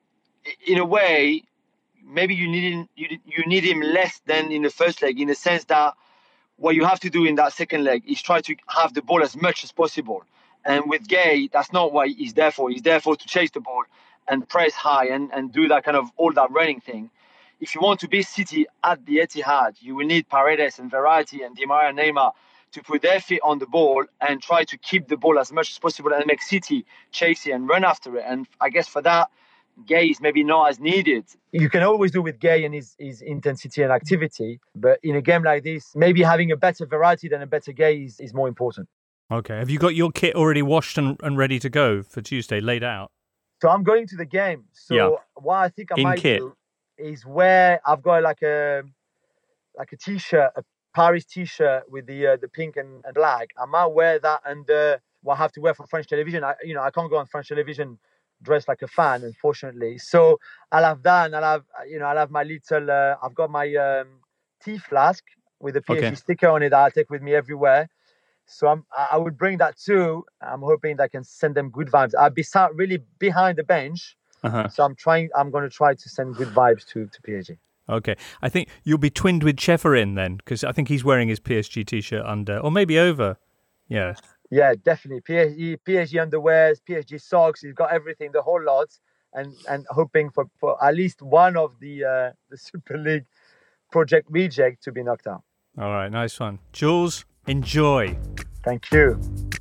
in a way, maybe you need him, you, you need him less than in the first leg, in the sense that what you have to do in that second leg is try to have the ball as much as possible. And with Gay, that's not what he's there for. He's there for to chase the ball and press high and, and do that kind of all that running thing. If you want to beat City at the Etihad, you will need Paredes and Verratti and Di Maria and Neymar to put their feet on the ball and try to keep the ball as much as possible and make City chase it and run after it. And I guess for that, Gay is maybe not as needed. You can always do with Gay and his, his intensity and activity, but in a game like this, maybe having a better Verratti than a better Gay is, is more important. Okay. Have you got your kit already washed and, and ready to go for Tuesday, laid out? So I'm going to the game. So yeah. what I think I in might kit. do is wear, I've got like a like a t-shirt, a Paris t-shirt with the uh, the pink and, and black. I might wear that and uh, what I have to wear for French television. I, you know, I can't go on French television dressed like a fan, unfortunately. So I'll have that, and I'll have, you know, I'll have my little. Uh, I've got my um, tea flask with a P S G okay. sticker on it that I'll take with me everywhere. So I'm, I would bring that too. I'm hoping that I can send them good vibes. I'll be sat really behind the bench. Uh-huh. So I'm trying. I'm going to try to send good vibes to, to P S G. Okay, I think you'll be twinned with Ceferin then, because I think he's wearing his P S G t-shirt under, or maybe over. Yeah. Yeah, definitely. P S G, P S G underwears, P S G socks. He's got everything, the whole lot, and and hoping for, for at least one of the uh, the Super League Project Reject to be knocked out. All right, nice one, Jules. Enjoy. Thank you.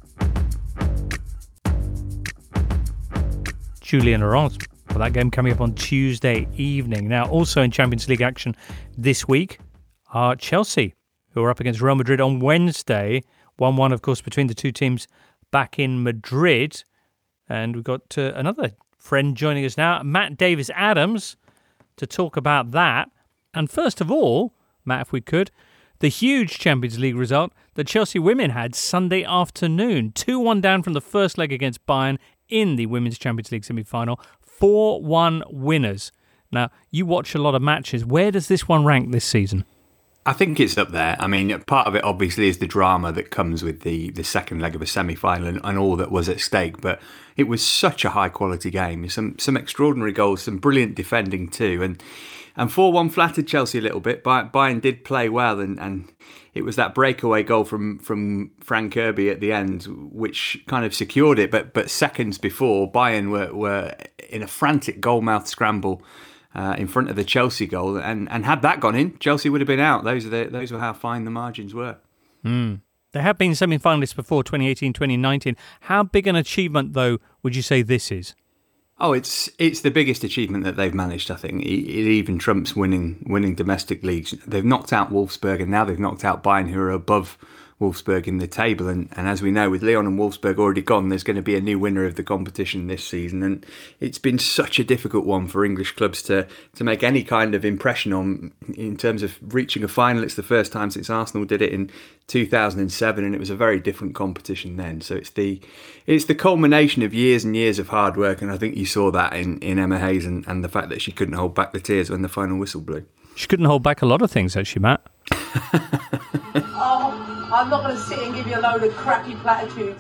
Julien Laurent for that game coming up on Tuesday evening. Now, also in Champions League action this week are Chelsea, who are up against Real Madrid on Wednesday. one one, of course, between the two teams back in Madrid. And we've got uh, another friend joining us now, Matt Davis-Adams, to talk about that. And first of all, Matt, if we could, the huge Champions League result that Chelsea women had Sunday afternoon. two one down from the first leg against Bayern in the Women's Champions League semi-final. four one winners. Now, you watch a lot of matches. Where does this one rank this season? I think it's up there. I mean, part of it obviously is the drama that comes with the, the second leg of a semi-final and, and all that was at stake. But it was such a high-quality game. Some some extraordinary goals, some brilliant defending too. And and four one flattered Chelsea a little bit. Bayern did play well, and, and it was that breakaway goal from, from Frank Kirby at the end which kind of secured it. But but seconds before, Bayern were, were in a frantic goal-mouth scramble Uh, in front of the Chelsea goal, and, and had that gone in, Chelsea would have been out. Those are the, those were how fine the margins were. Mm. There have been semi-finalists before, twenty eighteen, twenty nineteen. How big an achievement, though, would you say this is? Oh, it's it's the biggest achievement that they've managed, I think. It, it even trumps winning winning domestic leagues. They've knocked out Wolfsburg, and now they've knocked out Bayern, who are above Wolfsburg in the table. And, and as we know, with Lyon and Wolfsburg already gone, there's going to be a new winner of the competition this season. And it's been such a difficult one for English clubs to, to make any kind of impression on in terms of reaching a final. It's the first time since Arsenal did it in two thousand seven, and it was a very different competition then. So it's the it's the culmination of years and years of hard work. And I think you saw that in, in Emma Hayes and, and the fact that she couldn't hold back the tears when the final whistle blew. She couldn't hold back a lot of things, actually, Matt. Oh, I'm not going to sit and give you a load of crappy platitudes.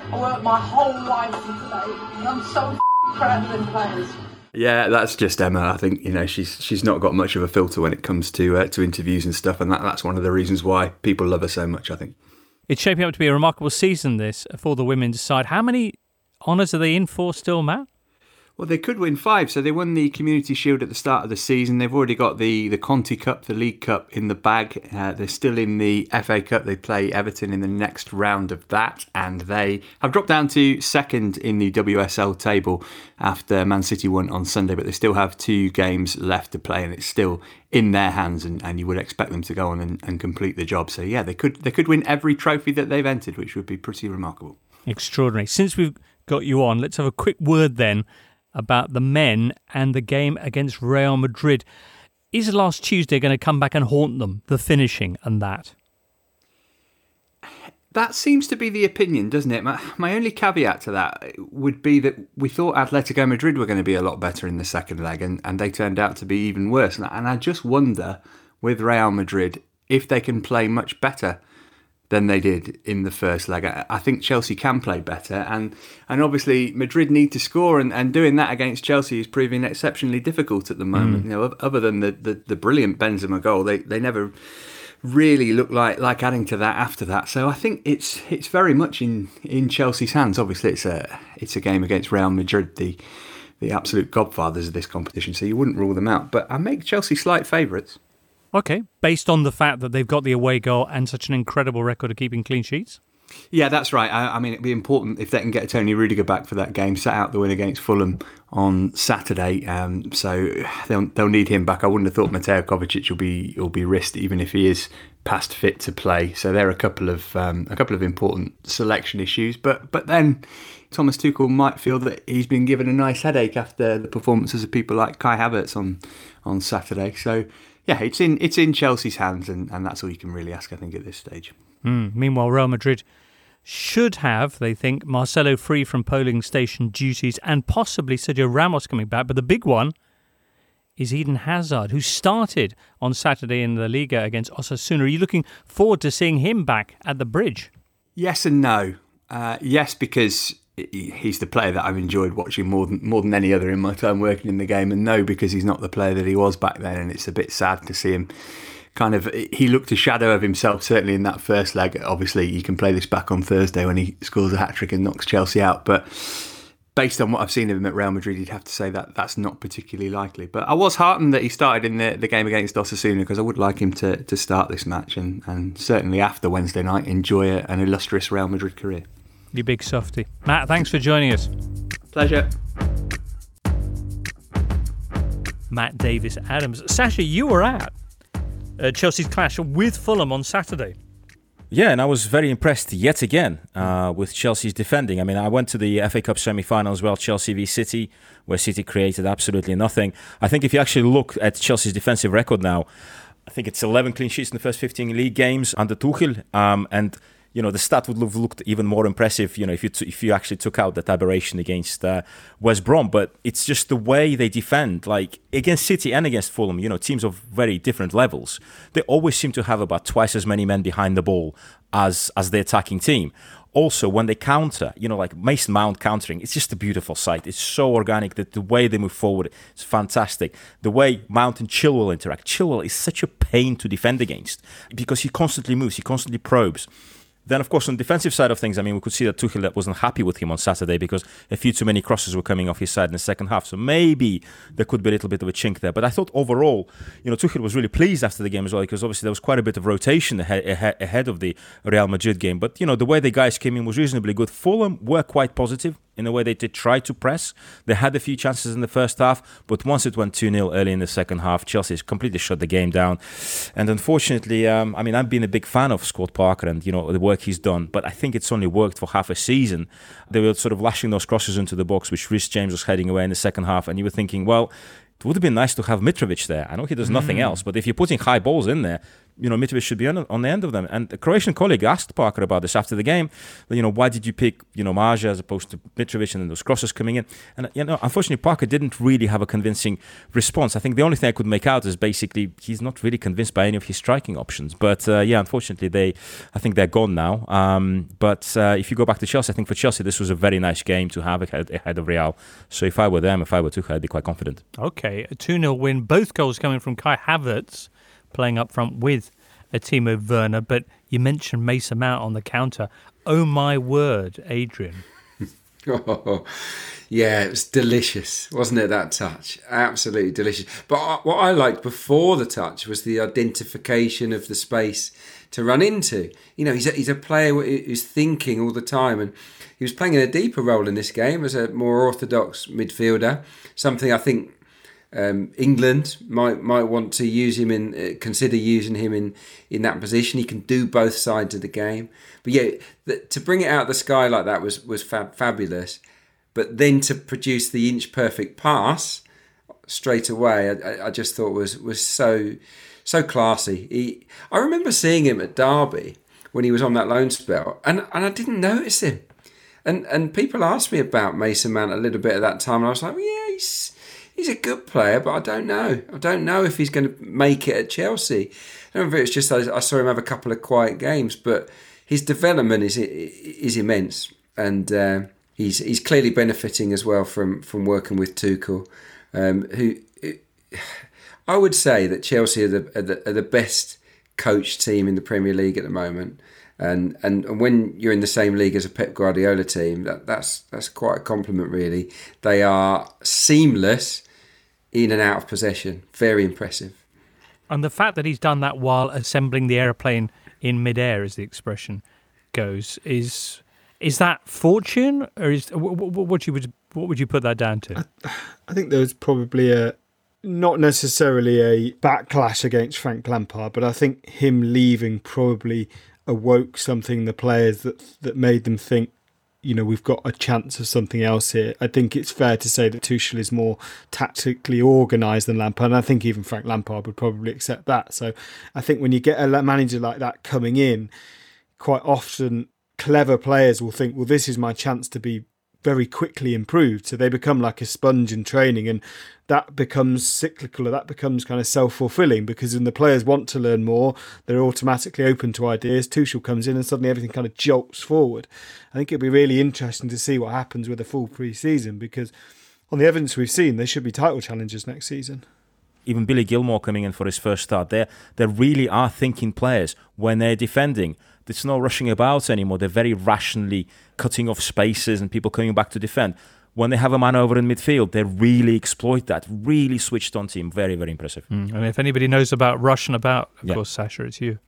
I worked my whole life to play, and I'm so proud of them players. Yeah, that's just Emma. I think, you know, she's she's not got much of a filter when it comes to uh, to interviews and stuff, and that, that's one of the reasons why people love her so much, I think. It's shaping up to be a remarkable season, this, for the women's side. How many honours are they in for still, Matt? Well, they could win five. So they won the Community Shield at the start of the season. They've already got the, the Conti Cup, the League Cup in the bag. Uh, they're still in the F A Cup. They play Everton in the next round of that. And they have dropped down to second in the W S L table after Man City won on Sunday. But they still have two games left to play, and it's still in their hands. And, and you would expect them to go on and, and complete the job. So, yeah, they could they could win every trophy that they've entered, which would be pretty remarkable. Extraordinary. Since we've got you on, let's have a quick word then about the men and the game against Real Madrid. Is last Tuesday going to come back and haunt them, the finishing and that? That seems to be the opinion, doesn't it? My, my only caveat to that would be that we thought Atletico Madrid were going to be a lot better in the second leg, and, and they turned out to be even worse. And, and I just wonder, with Real Madrid, if they can play much better than they did in the first leg. I think Chelsea can play better, and and obviously Madrid need to score, and, and doing that against Chelsea is proving exceptionally difficult at the moment. Mm. You know, other than the, the, the brilliant Benzema goal, they, they never really look like, like adding to that after that. So I think it's it's very much in, in Chelsea's hands. Obviously, it's a it's a game against Real Madrid, the the absolute godfathers of this competition. So you wouldn't rule them out, but I make Chelsea slight favourites. Okay, based on the fact that they've got the away goal and such an incredible record of keeping clean sheets? Yeah, that's right. I, I mean, it'd be important if they can get Tony Rudiger back for that game. Sat out the win against Fulham on Saturday, um, so they'll they'll need him back. I wouldn't have thought Mateo Kovacic will be will be risked, even if he is past fit to play. So there are a couple of um, a couple of important selection issues. But but then Thomas Tuchel might feel that he's been given a nice headache after the performances of people like Kai Havertz on on Saturday. So yeah, it's in it's in Chelsea's hands, and, and that's all you can really ask, I think, at this stage. Mm. Meanwhile, Real Madrid should have, they think, Marcelo free from polling station duties and possibly Sergio Ramos coming back. But the big one is Eden Hazard, who started on Saturday in the Liga against Osasuna. Are you looking forward to seeing him back at the Bridge? Yes and no. Uh, yes, because he's the player that I've enjoyed watching more than more than any other in my time working in the game, and no, because he's not the player that he was back then, and it's a bit sad to see him kind of, he looked a shadow of himself, certainly in that first leg. Obviously, you can play this back on Thursday when he scores a hat-trick and knocks Chelsea out, but based on what I've seen of him at Real Madrid, you'd have to say that that's not particularly likely. But I was heartened that he started in the, the game against Osasuna, because I would like him to, to start this match, and, and certainly after Wednesday night, enjoy a, an illustrious Real Madrid career. You big softy. Matt, thanks for joining us. Pleasure. Matt Davis-Adams. Sasha, you were at uh, Chelsea's clash with Fulham on Saturday. Yeah, and I was very impressed yet again uh, with Chelsea's defending. I mean, I went to the F A Cup semi-final as well, Chelsea v City, where City created absolutely nothing. I think if you actually look at Chelsea's defensive record now, I think it's eleven clean sheets in the first fifteen league games under Tuchel, um, and you know, the stat would have looked even more impressive, you know, if you t- if you actually took out that aberration against uh, West Brom. But it's just the way they defend, like against City and against Fulham, you know, teams of very different levels. They always seem to have about twice as many men behind the ball as as the attacking team. Also, when they counter, you know, like Mason Mount countering, it's just a beautiful sight. It's so organic that the way they move forward is fantastic. The way Mount and Chilwell interact. Chilwell is such a pain to defend against because he constantly moves, he constantly probes. Then, of course, on the defensive side of things, I mean, we could see that Tuchel wasn't happy with him on Saturday because a few too many crosses were coming off his side in the second half. So maybe there could be a little bit of a chink there. But I thought overall, you know, Tuchel was really pleased after the game as well, because obviously there was quite a bit of rotation ahead, ahead of the Real Madrid game. But, you know, the way the guys came in was reasonably good. Fulham were quite positive in the way they did try to press. They had a few chances in the first half, but once it went two nil early in the second half, Chelsea completely shut the game down. And unfortunately, um, I mean, I've been a big fan of Scott Parker and, you know, the work he's done, but I think it's only worked for half a season. They were sort of lashing those crosses into the box, which Reece James was heading away in the second half, and you were thinking, well, it would have been nice to have Mitrovic there. I know he does nothing mm. else, but if you're putting high balls in there, you know, Mitrovic should be on, on the end of them. And a Croatian colleague asked Parker about this after the game. You know, why did you pick, you know, Maja as opposed to Mitrovic, and then those crosses coming in? And, you know, unfortunately, Parker didn't really have a convincing response. I think the only thing I could make out is basically he's not really convinced by any of his striking options. But, uh, yeah, unfortunately, they, I think they're gone now. Um, but uh, if you go back to Chelsea, I think for Chelsea, this was a very nice game to have ahead, ahead of Real. So if I were them, if I were Tuchel, I'd be quite confident. Okay, a two nil win, both goals coming from Kai Havertz, playing up front with a Timo Werner. But you mentioned Mason Mount on the counter. Oh my word, Adrian. Oh, yeah, it was delicious, wasn't it, that touch? Absolutely delicious. But what I liked before the touch was the identification of the space to run into. You know, he's a, he's a player who's thinking all the time, and he was playing in a deeper role in this game as a more orthodox midfielder, something I think Um, England might might want to use him in, uh, consider using him in, in that position. He can do both sides of the game. But yeah, the, to bring it out of the sky like that was was fab, fabulous. But then to produce the inch perfect pass straight away, I, I just thought was was so so classy. He, I remember seeing him at Derby when he was on that loan spell, and, and I didn't notice him. And and people asked me about Mason Mount a little bit at that time, and I was like, well, yeah, he's. He's a good player, but I don't know. I don't know if he's going to make it at Chelsea. I don't know if it's just I saw him have a couple of quiet games, but his development is is immense, and uh, he's he's clearly benefiting as well from from working with Tuchel, um, who I would say that Chelsea are the, are the are the best coached team in the Premier League at the moment. And, and and when you're in the same league as a Pep Guardiola team, that that's that's quite a compliment, really. They are seamless in and out of possession. Very impressive. And the fact that he's done that while assembling the aeroplane in midair, as the expression goes, is is that fortune, or is what, what you would what would you put that down to? I, I think there's probably a not necessarily a backlash against Frank Lampard, but I think him leaving probably awoke something in the players that that made them think, you know, we've got a chance of something else here. I think it's fair to say that Tuchel is more tactically organised than Lampard, and I think even Frank Lampard would probably accept that. So I think when you get a manager like that coming in, quite often clever players will think, well, this is my chance to be very quickly improved. So they become like a sponge in training, and that becomes cyclical, or that becomes kind of self-fulfilling, because when the players want to learn more, they're automatically open to ideas. Tuchel comes in and suddenly everything kind of jolts forward. I think it'll be really interesting to see what happens with a full pre-season, because on the evidence we've seen, they should be title challengers next season. Even Billy Gilmore coming in for his first start, they they really are thinking players when they're defending. There's no rushing about anymore. They're very rationally cutting off spaces and people coming back to defend. When they have a man over in midfield, they really exploit that. Really switched on team. Very, very impressive. Mm. And if anybody knows about rushing about, of yeah. course, Sasha, it's you.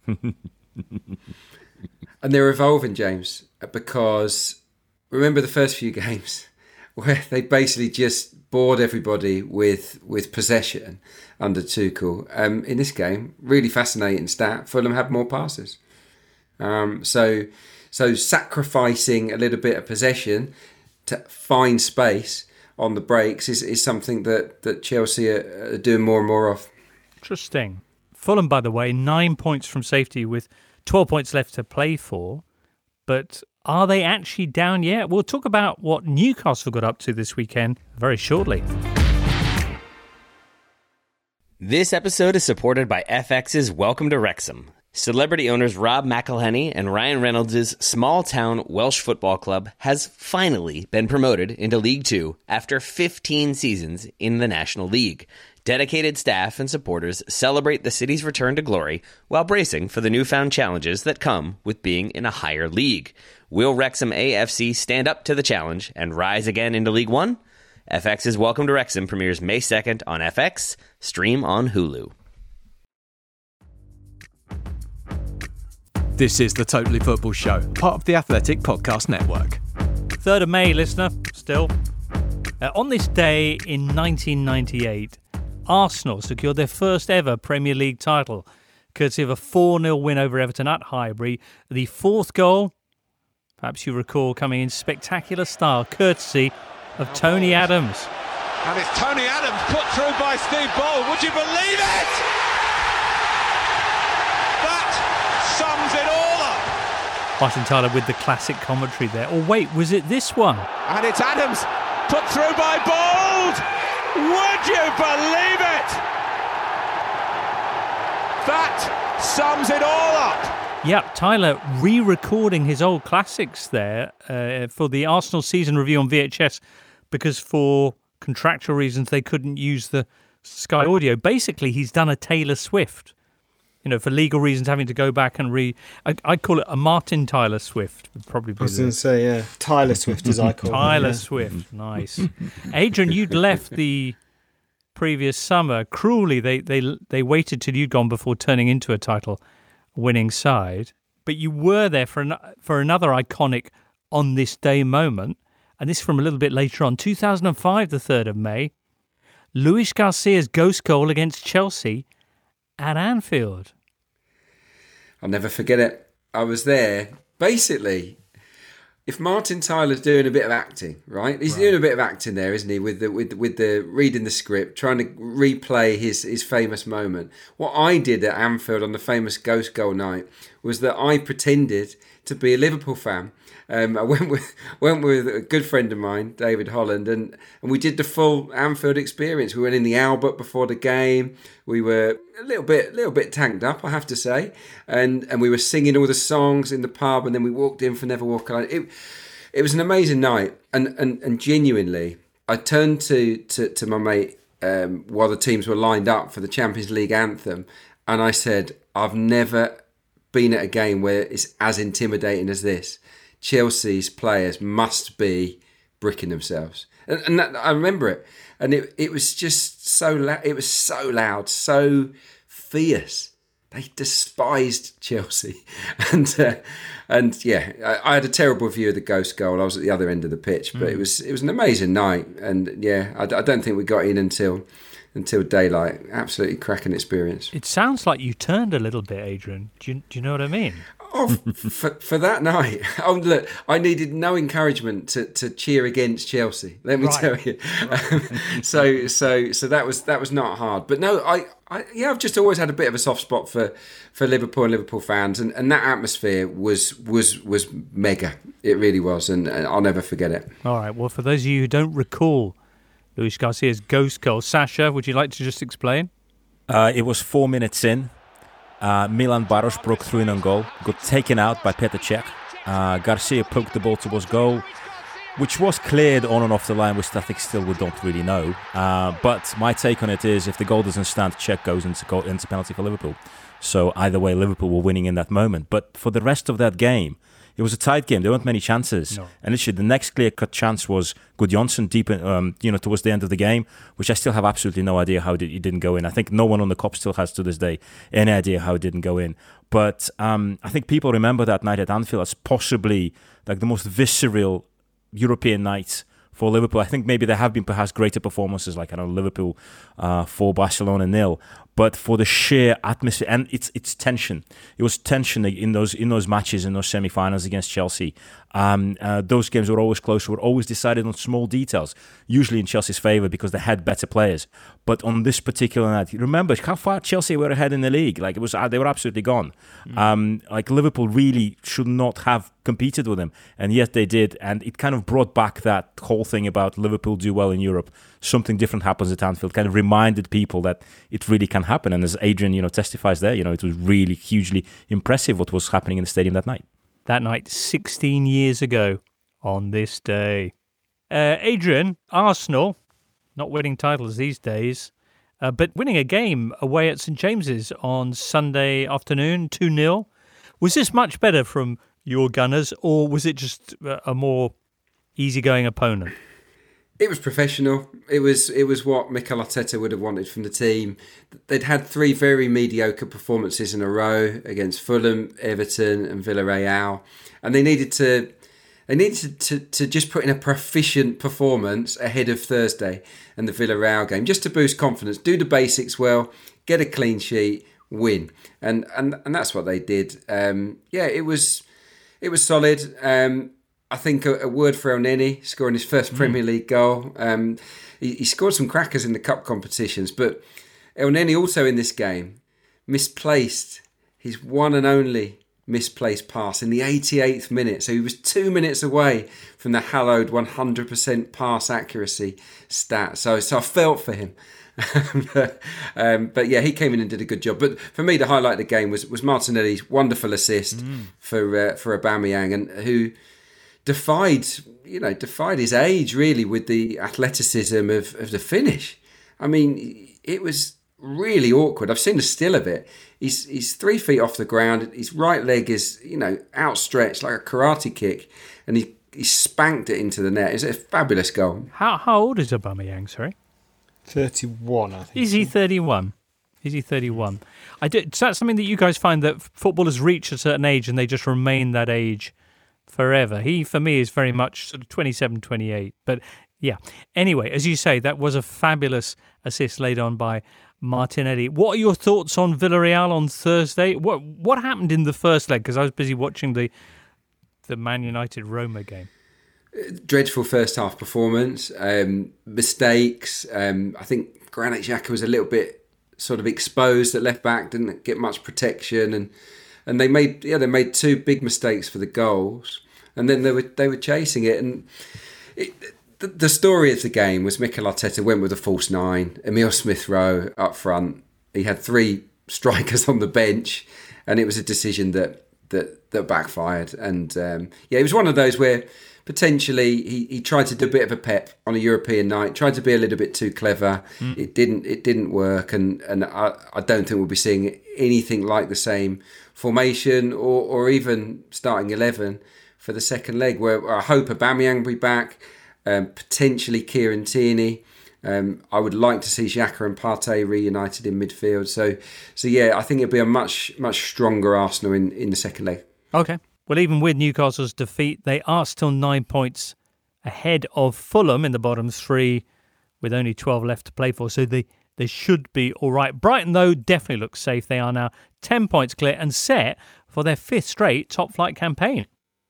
And they're evolving, James, because remember the first few games where they basically just bored everybody with with possession under Tuchel. Um, in this game, really fascinating stat, Fulham had more passes. Um, so, so sacrificing a little bit of possession to find space on the breaks is, is something that, that Chelsea are, are doing more and more of. Interesting. Fulham, by the way, nine points from safety with twelve points left to play for. But are they actually down yet? We'll talk about what Newcastle got up to this weekend very shortly. This episode is supported by F X's Welcome to Wrexham. Celebrity owners Rob McElhenney and Ryan Reynolds' small-town Welsh football club has finally been promoted into League Two after fifteen seasons in the National League. Dedicated staff and supporters celebrate the city's return to glory while bracing for the newfound challenges that come with being in a higher league. Will Wrexham A F C stand up to the challenge and rise again into League One? F X's Welcome to Wrexham premieres May second on F X, stream on Hulu. This is the Totally Football Show, part of the Athletic Podcast Network. third of May, listener, still. Uh, on this day in nineteen ninety-eight, Arsenal secured their first ever Premier League title, courtesy of a four nil win over Everton at Highbury. The fourth goal, perhaps you recall, coming in spectacular style, courtesy of Tony Adams. And it's Tony Adams put through by Steve Bold. Would you believe it? Martin Tyler with the classic commentary there. Or wait, was it this one? And it's Adams, put through by Bold. Would you believe it? That sums it all up. Yeah, Tyler re-recording his old classics there uh, for the Arsenal season review on V H S because for contractual reasons they couldn't use the Sky Audio. Basically, he's done a Taylor Swift. You know, for legal reasons, having to go back and re... I, I'd call it a Martin Tyler Swift. Would probably be I was the... going to say, yeah. Tyler Swift, as I call Tyler it. Yeah. Swift, nice. Adrian, you'd left the previous summer. Cruelly, they, they, they waited till you'd gone before turning into a title-winning side. But you were there for, an, for another iconic on-this-day moment. And this from a little bit later on. two thousand five, the third of May. Luis Garcia's ghost goal against Chelsea at Anfield. I'll never forget it. I was there. Basically, if Martin Tyler's doing a bit of acting, right? He's right. doing a bit of acting there, isn't he? With the with with the reading the script, trying to replay his his famous moment. What I did at Anfield on the famous ghost goal night was that I pretended to be a Liverpool fan. Um, I went with went with a good friend of mine, David Holland, and, and we did the full Anfield experience. We went in the Albert before the game. We were a little bit, little bit tanked up, I have to say, and and we were singing all the songs in the pub, and then we walked in for Never Walk Alone. It it was an amazing night, and and, and genuinely, I turned to to, to my mate um, while the teams were lined up for the Champions League anthem, and I said, I've never been at a game where it's as intimidating as this. Chelsea's players must be bricking themselves, and, and that, I remember it, and it it was just so loud. It was so loud, so fierce. They despised Chelsea, and uh, and yeah, I, I had a terrible view of the ghost goal. I was at the other end of the pitch, but mm. it was it was an amazing night, and yeah, I, I don't think we got in until until daylight. Absolutely cracking experience. It sounds like you turned a little bit, Adrian. Do you do you know what I mean? Oh, for, for that night, oh, look, I needed no encouragement to, to cheer against Chelsea. Let me right. tell you. Right. so so so that was that was not hard. But no, I, I yeah, I've just always had a bit of a soft spot for, for Liverpool and Liverpool fans, and, and that atmosphere was was was mega. It really was, and, and I'll never forget it. All right. Well, for those of you who don't recall Luis Garcia's ghost goal, Sasha, would you like to just explain? Uh, it was four minutes in. Uh, Milan Baros broke through in on goal, got taken out by Petr Cech. Uh, Garcia poked the ball towards goal, which was cleared on and off the line, which I think still we don't really know. Uh, but my take on it is, if the goal doesn't stand, Cech goes into, goal, into penalty for Liverpool. So either way, Liverpool were winning in that moment. But for the rest of that game, it was a tight game. There weren't many chances. No. And literally, the next clear-cut chance was Gudjonsson deep in, um, you know, towards the end of the game, which I still have absolutely no idea how it didn't go in. I think no one on the Kop still has to this day any idea how it didn't go in. But um, I think people remember that night at Anfield as possibly like the most visceral European night for Liverpool. I think maybe there have been perhaps greater performances, like I don't know, Liverpool uh, for Barcelona nil. But for the sheer atmosphere and it's it's tension, it was tension in those in those matches in those semi-finals against Chelsea. Um, uh, those games were always close, were always decided on small details, usually in Chelsea's favour because they had better players. But on this particular night, remember how far Chelsea were ahead in the league. Like it was, they were absolutely gone. Mm. Um, like Liverpool really should not have competed with them, and yet they did. And it kind of brought back that whole thing about Liverpool do well in Europe. Something different happens at Anfield. Kind of reminded people that it really can happen. And as Adrian, you know, testifies there, you know, it was really hugely impressive what was happening in the stadium that night. That night, sixteen years ago, on this day. Uh, Adrian, Arsenal, not winning titles these days, uh, but winning a game away at St James's on Sunday afternoon, two nil. Was this much better from your Gunners, or was it just a more easygoing opponent? It was professional. It was it was what Mikel Arteta would have wanted from the team. They'd had three very mediocre performances in a row against Fulham, Everton and Villarreal. And they needed to they needed to, to, to just put in a proficient performance ahead of Thursday and the Villarreal game, just to boost confidence, do the basics well, get a clean sheet, win. And and, and that's what they did. Um, yeah, it was it was solid. Um I think a, a word for Elneny, scoring his first mm. Premier League goal. Um, he, he scored some crackers in the cup competitions, but Elneny also in this game misplaced his one and only misplaced pass in the eighty-eighth minute. So he was two minutes away from the hallowed one hundred percent pass accuracy stat. So, so I felt for him. um, but yeah, he came in and did a good job. But for me, the highlight of the game was was Martinelli's wonderful assist mm. for uh, for Aubameyang, and who defied you know defied his age really with the athleticism of, of the finish. I mean, it was really awkward. I've seen a still of it. He's he's three feet off the ground. His right leg is you know outstretched like a karate kick, and he he spanked it into the net. It's a fabulous goal. How how old is Aubameyang? Sorry. thirty-one, I think. Is he thirty-one? Is he thirty-one? I do, is that something that you guys find that footballers reach a certain age and they just remain that age forever? He, for me, is very much sort of twenty-seven, twenty-eight. But yeah. Anyway, as you say, that was a fabulous assist laid on by Martinelli. What are your thoughts on Villarreal on Thursday? What what happened in the first leg? Because I was busy watching the the Man United Roma game. Dreadful first half performance, um, mistakes. Um, I think Granit Xhaka was a little bit sort of exposed at left back, didn't get much protection, and and they made yeah they made two big mistakes for the goals, and then they were they were chasing it. And it, the, the story of the game was Mikel Arteta went with a false nine, Emile Smith Rowe up front. He had three strikers on the bench, and it was a decision that that that backfired. And um, yeah, it was one of those where potentially he, he tried to do a bit of a pep on a European night, tried to be a little bit too clever. Mm. It didn't it didn't work, and, and I, I don't think we'll be seeing anything like the same formation or, or even starting eleven for the second leg, where I hope Aubameyang will be back, um, potentially Kieran Tierney. Um, I would like to see Xhaka and Partey reunited in midfield. So so yeah, I think it'll be a much much stronger Arsenal in, in the second leg. Okay. Well, even with Newcastle's defeat, they are still nine points ahead of Fulham in the bottom three with only twelve left to play for. So they, they should be all right. Brighton, though, definitely looks safe. They are now ten points clear and set for their fifth straight top-flight campaign.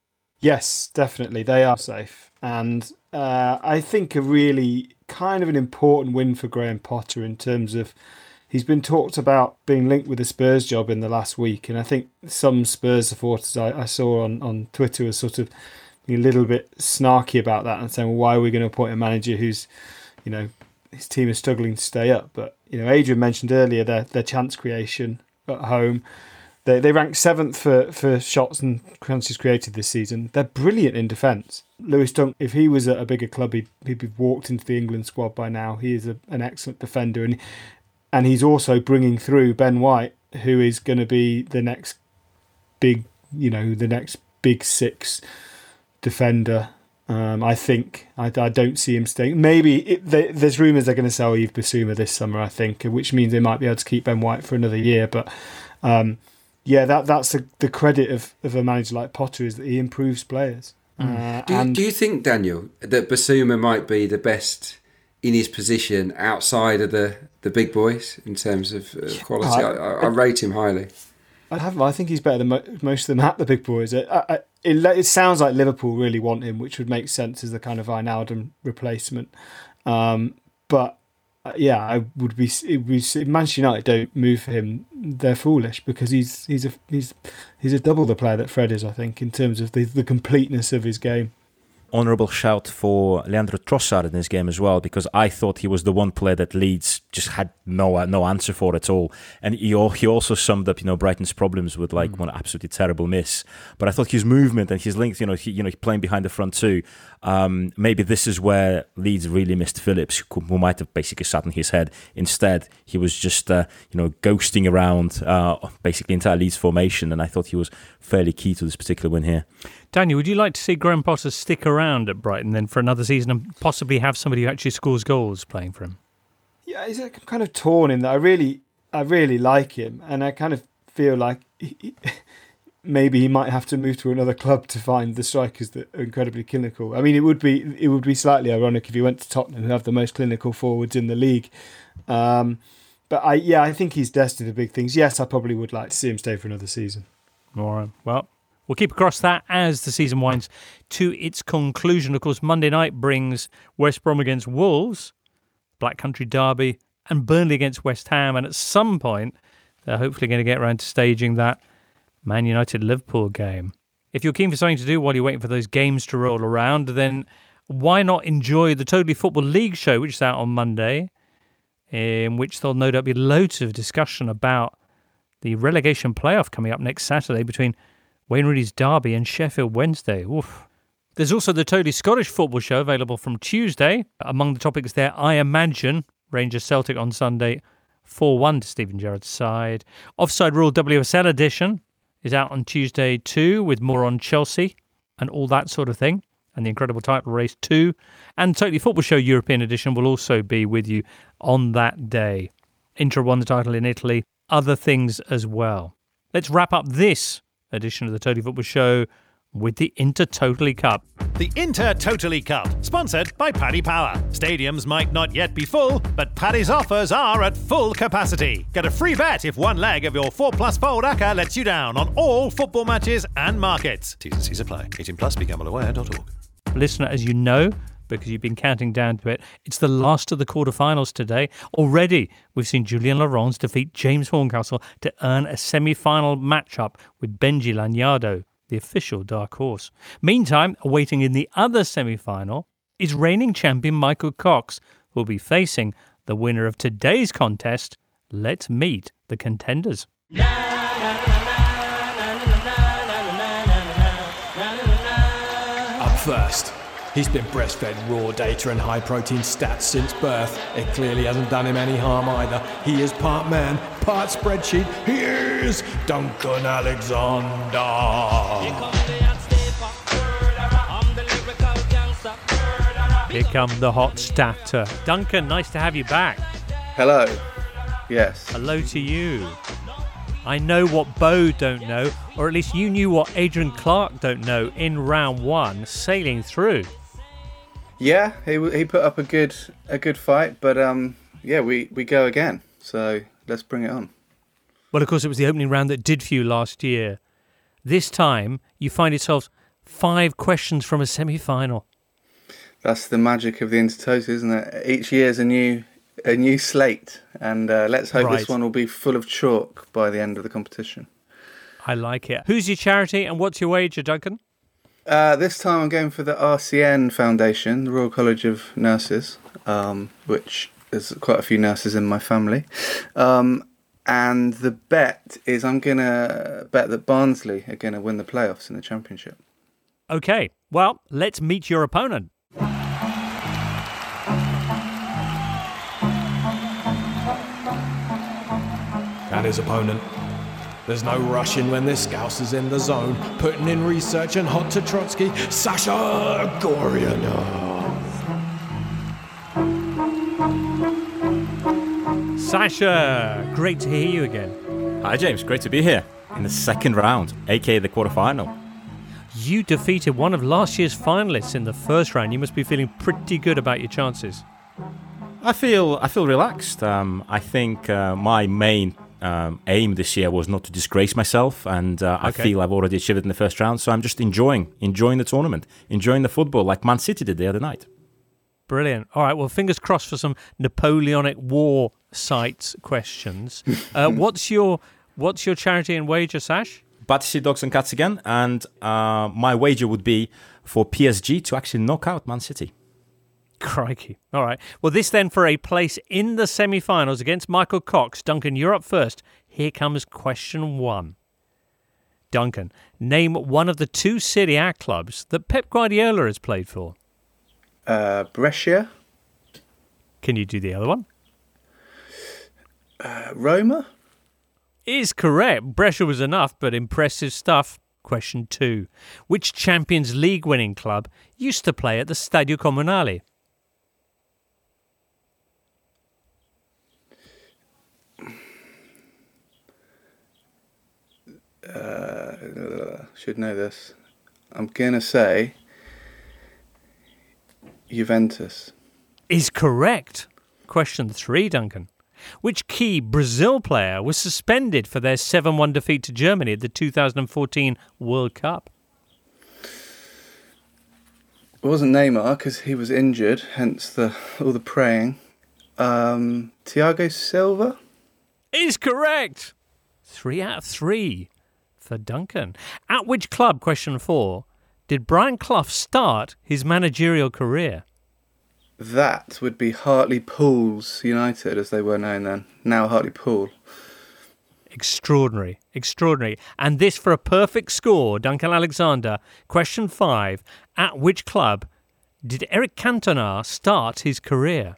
Yes, definitely. They are safe. And uh, I think a really kind of an important win for Graham Potter in terms of he's been talked about being linked with the Spurs job in the last week, and I think some Spurs supporters I, I saw on, on Twitter were sort of a little bit snarky about that and saying, well, why are we going to appoint a manager who's, you know, his team is struggling to stay up? But, you know, Adrian mentioned earlier their, their chance creation at home. They they ranked seventh for, for shots and chances created this season. They're brilliant in defence. Lewis Dunk, if he was at a bigger club, he'd, he'd be walked into the England squad by now. He is a, an excellent defender, and And he's also bringing through Ben White, who is going to be the next big, you know, the next big six defender. Um, I think. I, I don't see him staying. Maybe it, they, there's rumours they're going to sell Yves Bissouma this summer, I think, which means they might be able to keep Ben White for another year. But um, yeah, that that's a, the credit of, of a manager like Potter, is that he improves players. Mm. Uh, do, you, and do you think, Daniel, that Bissouma might be the best in his position outside of the, the big boys in terms of uh, quality? I, I, I rate him highly. I have. I think he's better than mo- most of them at the big boys. I, I, it, it sounds like Liverpool really want him, which would make sense as the kind of Wijnaldum replacement. Um, but uh, yeah, I would be. It would, if Manchester United don't move for him, they're foolish, because he's he's a he's he's a double the player that Fred is, I think, in terms of the, the completeness of his game. Honourable shout for Leandro Trossard in this game as well, because I thought he was the one player that Leeds just had no no answer for at all. And he he also summed up, you know, Brighton's problems with like mm. one absolutely terrible miss. But I thought his movement and his length, you know, he, you know, playing behind the front two. Um, maybe this is where Leeds really missed Phillips, who might have basically sat on his head. Instead, he was just uh, you know ghosting around uh, basically entire Leeds formation, and I thought he was fairly key to this particular win here. Daniel, would you like to see Graham Potter stick around at Brighton then for another season and possibly have somebody who actually scores goals playing for him? Yeah, he's kind of torn in that. I really, I really like him, and I kind of feel like he, maybe he might have to move to another club to find the strikers that are incredibly clinical. I mean, it would be it would be slightly ironic if he went to Tottenham, who have the most clinical forwards in the league. Um, but I, yeah, I think he's destined for big things. Yes, I probably would like to see him stay for another season. All right. Well, we'll keep across that as the season winds to its conclusion. Of course, Monday night brings West Brom against Wolves, Black Country Derby, and Burnley against West Ham. And at some point, they're hopefully going to get around to staging that Man United-Liverpool game. If you're keen for something to do while you're waiting for those games to roll around, then why not enjoy the Totally Football League show, which is out on Monday, in which there'll no doubt be loads of discussion about the relegation playoff coming up next Saturday between Wayne Rooney's Derby and Sheffield Wednesday. Oof. There's also the Totally Scottish Football show available from Tuesday. Among the topics there, I Imagine, Rangers Celtic on Sunday, four one to Stephen Gerrard's side. Offside Rule W S L edition is out on Tuesday too, with more on Chelsea and all that sort of thing, and the incredible title race too. And Totally Football Show European edition will also be with you on that day. Inter won the title in Italy, other things as well. Let's wrap up this edition of the Totally Football Show with the Inter Totally Cup. The Inter Totally Cup, sponsored by Paddy Power. Stadiums might not yet be full, but Paddy's offers are at full capacity. Get a free bet if one leg of your four plus fold A C A lets you down on all football matches and markets. T's and C's apply. eighteen plus, be gamble aware dot org. Listener, as you know, because you've been counting down to it, it's the last of the quarterfinals today. Already, we've seen Julien Laurens defeat James Horncastle to earn a semi-final matchup with Benji Lanyardo, the official dark horse. Meantime, awaiting in the other semi-final is reigning champion Michael Cox, who will be facing the winner of today's contest. Let's meet the contenders. Up first, he's been breastfed raw data and high-protein stats since birth. It clearly hasn't done him any harm either. He is part man, part spreadsheet. He is Duncan Alexander. Here comes the hot statter. Duncan, nice to have you back. Hello. Yes. Hello to you. I know what Bo don't know, or at least you knew what Adrian Clark don't know in round one, sailing through. Yeah, he he put up a good a good fight, but um, yeah, we, we go again. So let's bring it on. Well, of course, it was the opening round that did for you last year. This time, you find yourselves five questions from a semi-final. That's the magic of the Intertoto, isn't it? Each year's a new a new slate, and uh, let's hope Right. this one will be full of chalk by the end of the competition. I like it. Who's your charity and what's your wager, Duncan? Uh, this time I'm going for the R C N Foundation, the Royal College of Nurses, um, which there's quite a few nurses in my family. Um, and the bet is I'm going to bet that Barnsley are going to win the playoffs in the Championship. Okay, well, let's meet your opponent. And his opponent. There's no rushing when this scouse is in the zone. Putting in research and hot to Trotsky, Sasha Goryanov. Sasha, great to hear you again. Hi, James. Great to be here in the second round, aka the quarterfinal. You defeated one of last year's finalists in the first round. You must be feeling pretty good about your chances. I feel I feel relaxed. Um, I think uh, my main um, aim this year was not to disgrace myself, and uh, I Okay. feel I've already achieved it in the first round. So I'm just enjoying enjoying the tournament, enjoying the football, like Man City did the other night. Brilliant. All right, well, fingers crossed for some Napoleonic War sites questions. Uh, what's your what's your charity and wager, Sash? Battersea Dogs and Cats again, and uh, my wager would be for P S G to actually knock out Man City. Crikey. All right. Well, this then for a place in the semi-finals against Michael Cox. Duncan, you're up first. Here comes question one. Duncan, name one of the two Serie A clubs that Pep Guardiola has played for. Uh, Brescia. Can you do the other one? Uh, Roma. Is correct. Brescia was enough, but impressive stuff. Question two. Which Champions League winning club used to play at the Stadio Comunale? Uh, should know this. I'm going to say Juventus. Is correct. Question three, Duncan. Which key Brazil player was suspended for their seven one defeat to Germany at the two thousand fourteen World Cup? It wasn't Neymar because he was injured, hence the all the praying. Um, Thiago Silva? Is correct. Three out of three for Duncan. At which club, question four, did Brian Clough start his managerial career? That would be Hartlepool's United, as they were known then. Now Hartlepool. Extraordinary, extraordinary. And this for a perfect score, Duncan Alexander. Question five, at which club did Eric Cantona start his career?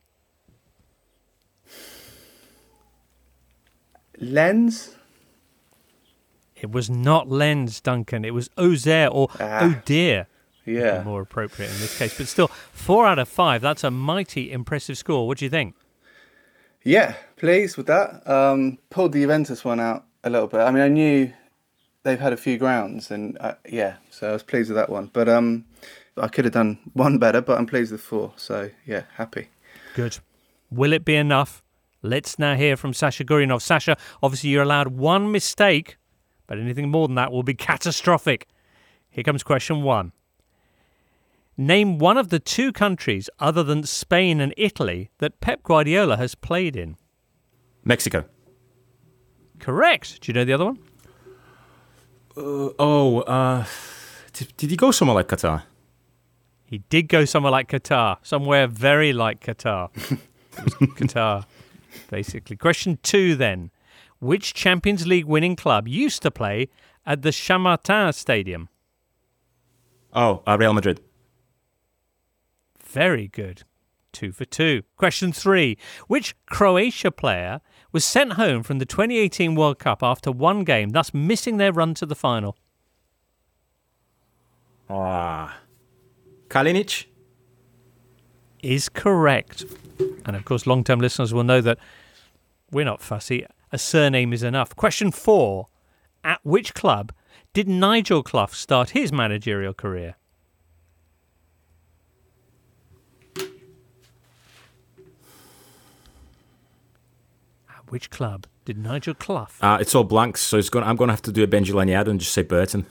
Lens? It was not Lens, Duncan. It was Auxerre or Ah, O'Dear. yeah. More appropriate in this case. But still, four out of five. That's a mighty impressive score. What do you think? Yeah, pleased with that. Um, pulled the Juventus one out a little bit. I mean, I knew they've had a few grounds, and uh, yeah, so I was pleased with that one. But um, I could have done one better, but I'm pleased with four. So yeah, happy. Good. Will it be enough? Let's now hear from Sasha Guryanov. Sasha, obviously you're allowed one mistake, but anything more than that will be catastrophic. Here comes question one. Name one of the two countries other than Spain and Italy that Pep Guardiola has played in. Mexico. Correct. Do you know the other one? Uh, oh, uh, did, did he go somewhere like Qatar? He did go somewhere like Qatar. Somewhere very like Qatar. It was Qatar, basically. Question two then. Which Champions League winning club used to play at the Chamartin Stadium? Oh, uh, Real Madrid. Very good. Two for two. Question three. Which Croatia player was sent home from the twenty eighteen World Cup after one game, thus missing their run to the final? Ah, Kalinic? Is correct. And of course, long-term listeners will know that we're not fussy. A surname is enough. Question four. At which club did Nigel Clough start his managerial career? Which club did Nigel Clough? Uh, it's all blanks, so it's going. I'm going to have to do a Benji Lanyard and just say Burton.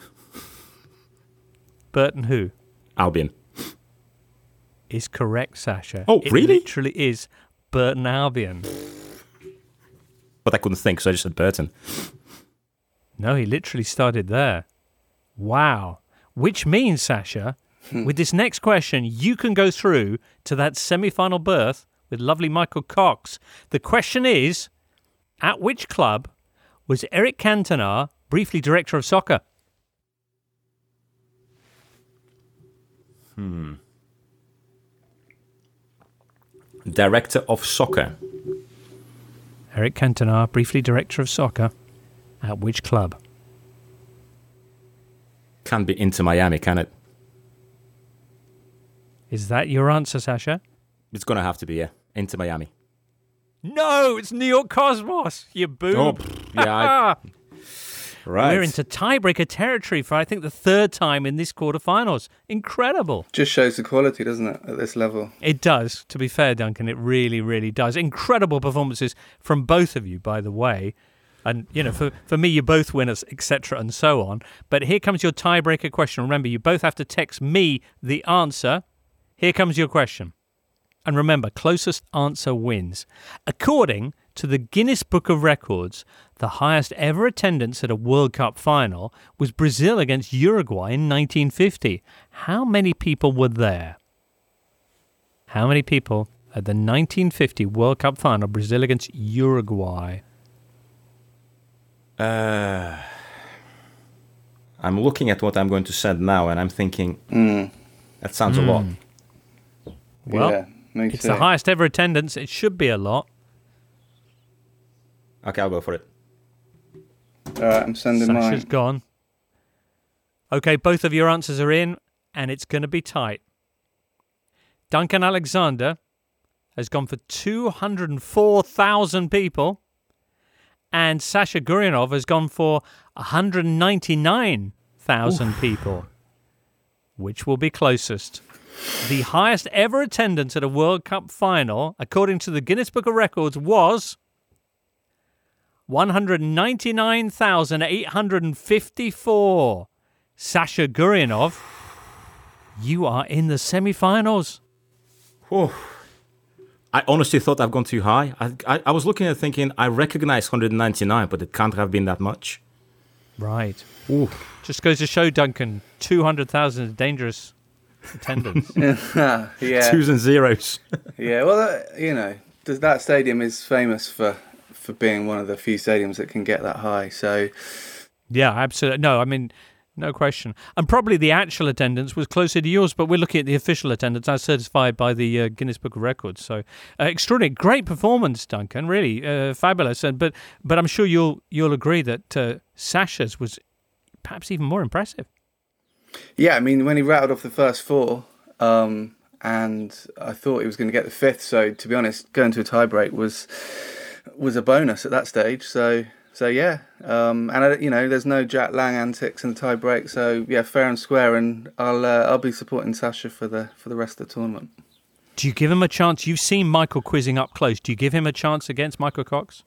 Burton who? Albion. Is correct, Sasha. Oh, it really? It literally is Burton Albion. But I couldn't think, so I just said Burton. No, he literally started there. Wow. Which means, Sasha, with this next question, you can go through to that semi-final berth with lovely Michael Cox. The question is, at which club was Eric Cantona briefly director of soccer? Hmm. Director of soccer. Eric Cantona, briefly director of soccer. At which club? Can't be Inter Miami, can it? Is that your answer, Sasha? It's going to have to be, yeah. Inter Miami. No, it's New York Cosmos, you boob. Oh, yeah, I... Right. We're into tiebreaker territory for, I think, the third time in this quarterfinals. Incredible. Just shows the quality, doesn't it, at this level? It does. To be fair, Duncan, it really, really does. Incredible performances from both of you, by the way. And, you know, for, for me, you both winners, et cetera, and so on. But here comes your tiebreaker question. Remember, you both have to text me the answer. Here comes your question. And remember, closest answer wins. According to the Guinness Book of Records, the highest ever attendance at a World Cup final was Brazil against Uruguay in nineteen fifty. How many people were there? How many people at the nineteen fifty World Cup final, Brazil against Uruguay? Uh, I'm looking at what I'm going to send now, and I'm thinking, mm. that sounds Mm. a lot. Well, yeah, me it's too. the highest ever attendance. It should be a lot. Okay, I'll go for it. All right, I'm sending Sasha's mine. gone. Okay, both of your answers are in, and it's going to be tight. Duncan Alexander has gone for two hundred four thousand people, and Sasha Guryanov has gone for one hundred ninety-nine thousand people. Which will be closest? The highest ever attendance at a World Cup final, according to the Guinness Book of Records, was one hundred ninety-nine thousand eight hundred fifty-four. Sasha Guryanov, you are in the semi-finals. Oh, I honestly thought I've gone too high. I, I, I was looking at it thinking, I recognize one hundred ninety-nine, but it can't have been that much. Right. Ooh. Just goes to show, Duncan, two hundred thousand is dangerous attendance. yeah. Twos and zeros. yeah, well, that, you know, that stadium is famous for, for being one of the few stadiums that can get that high. So, yeah, absolutely. No, I mean, no question. And probably the actual attendance was closer to yours, but we're looking at the official attendance as certified by the uh, Guinness Book of Records. So, uh, extraordinary, great performance, Duncan. Really uh, fabulous. And but but I'm sure you'll you'll agree that uh, Sasha's was perhaps even more impressive. Yeah, I mean, when he rattled off the first four, um, and I thought he was going to get the fifth. So, to be honest, going to a tiebreak was was a bonus at that stage. So. So yeah, um, and I, you know, there's no Jack Lang antics in the tie break. So yeah, fair and square, and I'll uh, I'll be supporting Sasha for the for the rest of the tournament. Do you give him a chance? You've seen Michael quizzing up close. Do you give him a chance against Michael Cox?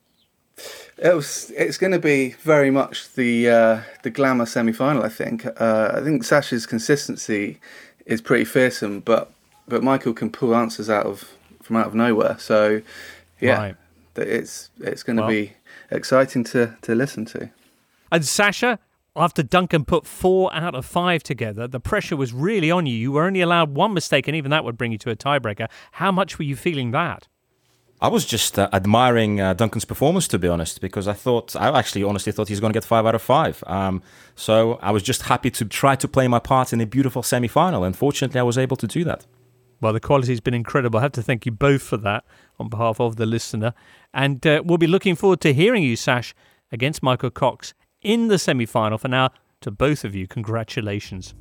It was. It's going to be very much the uh, the glamour semi-final. I think. Uh, I think Sasha's consistency is pretty fearsome, but but Michael can pull answers out of from out of nowhere. So yeah, right. it's it's going to well. be exciting to, to listen to. And Sasha, after Duncan put four out of five together, the pressure was really on you. You were only allowed one mistake, and even that would bring you to a tiebreaker. How much were you feeling that? I was just uh, admiring uh, Duncan's performance, to be honest, because I thought, I actually honestly thought he was going to get five out of five. Um, so I was just happy to try to play my part in a beautiful semi-final, and fortunately I was able to do that. Well, the quality's been incredible. I have to thank you both for that on behalf of the listener. And uh, we'll be looking forward to hearing you, Sash, against Michael Cox in the semi-final. For now, to both of you, congratulations.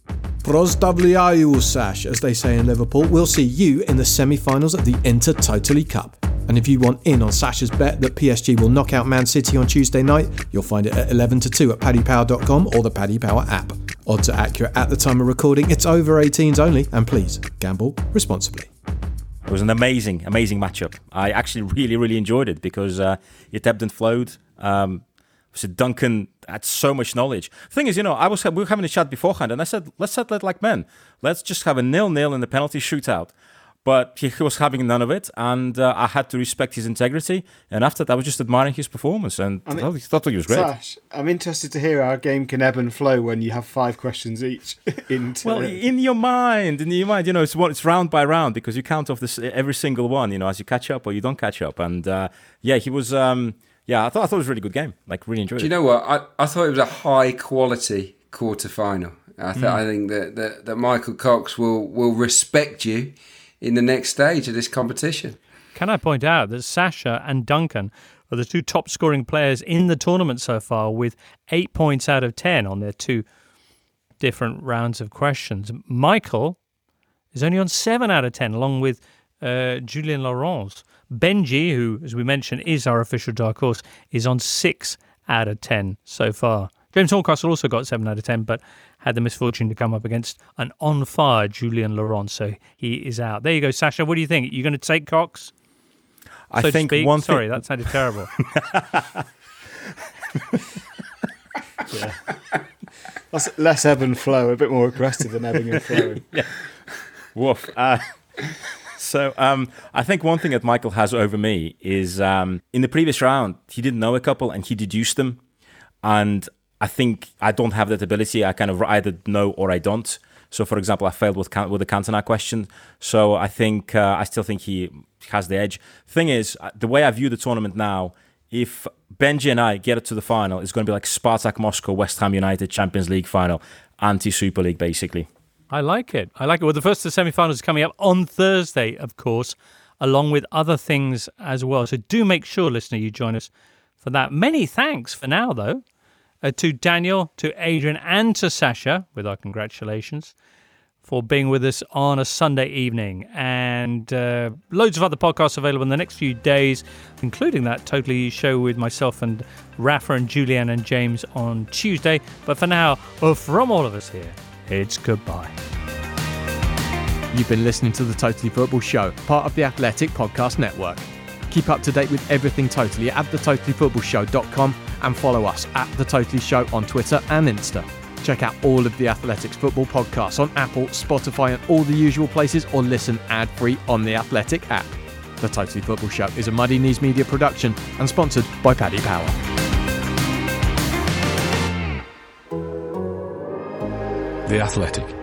Prozdavliaju, Sash, as they say in Liverpool. We'll see you in the semi-finals at the Inter Totally Cup. And if you want in on Sasha's bet that P S G will knock out Man City on Tuesday night, you'll find it at eleven to two at paddy power dot com or the Paddy Power app. Odds are accurate at the time of recording. It's over eighteens only, and please, gamble responsibly. It was an amazing, amazing matchup. I actually really, really enjoyed it because uh, it ebbed and flowed. Um, so Duncan had so much knowledge. The thing is, you know, I was we were having a chat beforehand, and I said, let's settle it like men. Let's just have a nil-nil in the penalty shootout. But he was having none of it, and uh, I had to respect his integrity. And after that, I was just admiring his performance, and I, mean, I thought he was great. Sash, I'm interested to hear how a game can ebb and flow when you have five questions each. into well, in your mind, in your mind, you know, it's it's round by round because you count off this every single one, you know, as you catch up or you don't catch up. And uh, yeah, he was. Um, yeah, I thought I thought it was a really good game. Like, really enjoyed it. Do you know what? I, I thought it was a high quality quarter final. I, th- mm. I think that, that that Michael Cox will will respect you in the next stage of this competition. Can I point out that Sasha and Duncan are the two top scoring players in the tournament so far, with eight points out of ten on their two different rounds of questions. Michael is only on seven out of ten, along with uh, Julien Laurens. Benji, who, as we mentioned, is our official dark horse, is on six out of ten so far. James Horncastle also got seven out of ten, but had the misfortune to come up against an on-fire Julien Laurens, so he is out. There you go, Sasha. What do you think? Are you going to take Cox? I so think to speak? one Sorry, thing... that sounded terrible. yeah. That's less ebb and flow, a bit more aggressive than ebbing and flowing. yeah. Woof. Uh, so um, I think one thing that Michael has over me is um, in the previous round, he didn't know a couple and he deduced them. And I think I don't have that ability. I kind of either know or I don't. So, for example, I failed with with the Cantona question. So I think uh, I still think he has the edge. Thing is, the way I view the tournament now, if Benji and I get it to the final, it's going to be like Spartak Moscow, West Ham United Champions League final, anti-Super League, basically. I like it. I like it. Well, the first of the semi-finals is coming up on Thursday, of course, along with other things as well. So do make sure, listener, you join us for that. Many thanks for now, though. Uh, to Daniel, to Adrian, and to Sasha, with our congratulations, for being with us on a Sunday evening. And uh, loads of other podcasts available in the next few days, including that Totally show with myself and Rafa and Julian and James on Tuesday. But for now, uh, from all of us here, it's goodbye. You've been listening to the Totally Football Show, part of the Athletic Podcast Network. Keep up to date with everything Totally at the totally football show dot com and follow us at The Totally Show on Twitter and Insta. Check out all of the Athletics football podcasts on Apple, Spotify and all the usual places, or listen ad-free on the Athletic app. The Totally Football Show is a Muddy Knees Media production and sponsored by Paddy Power. The Athletic.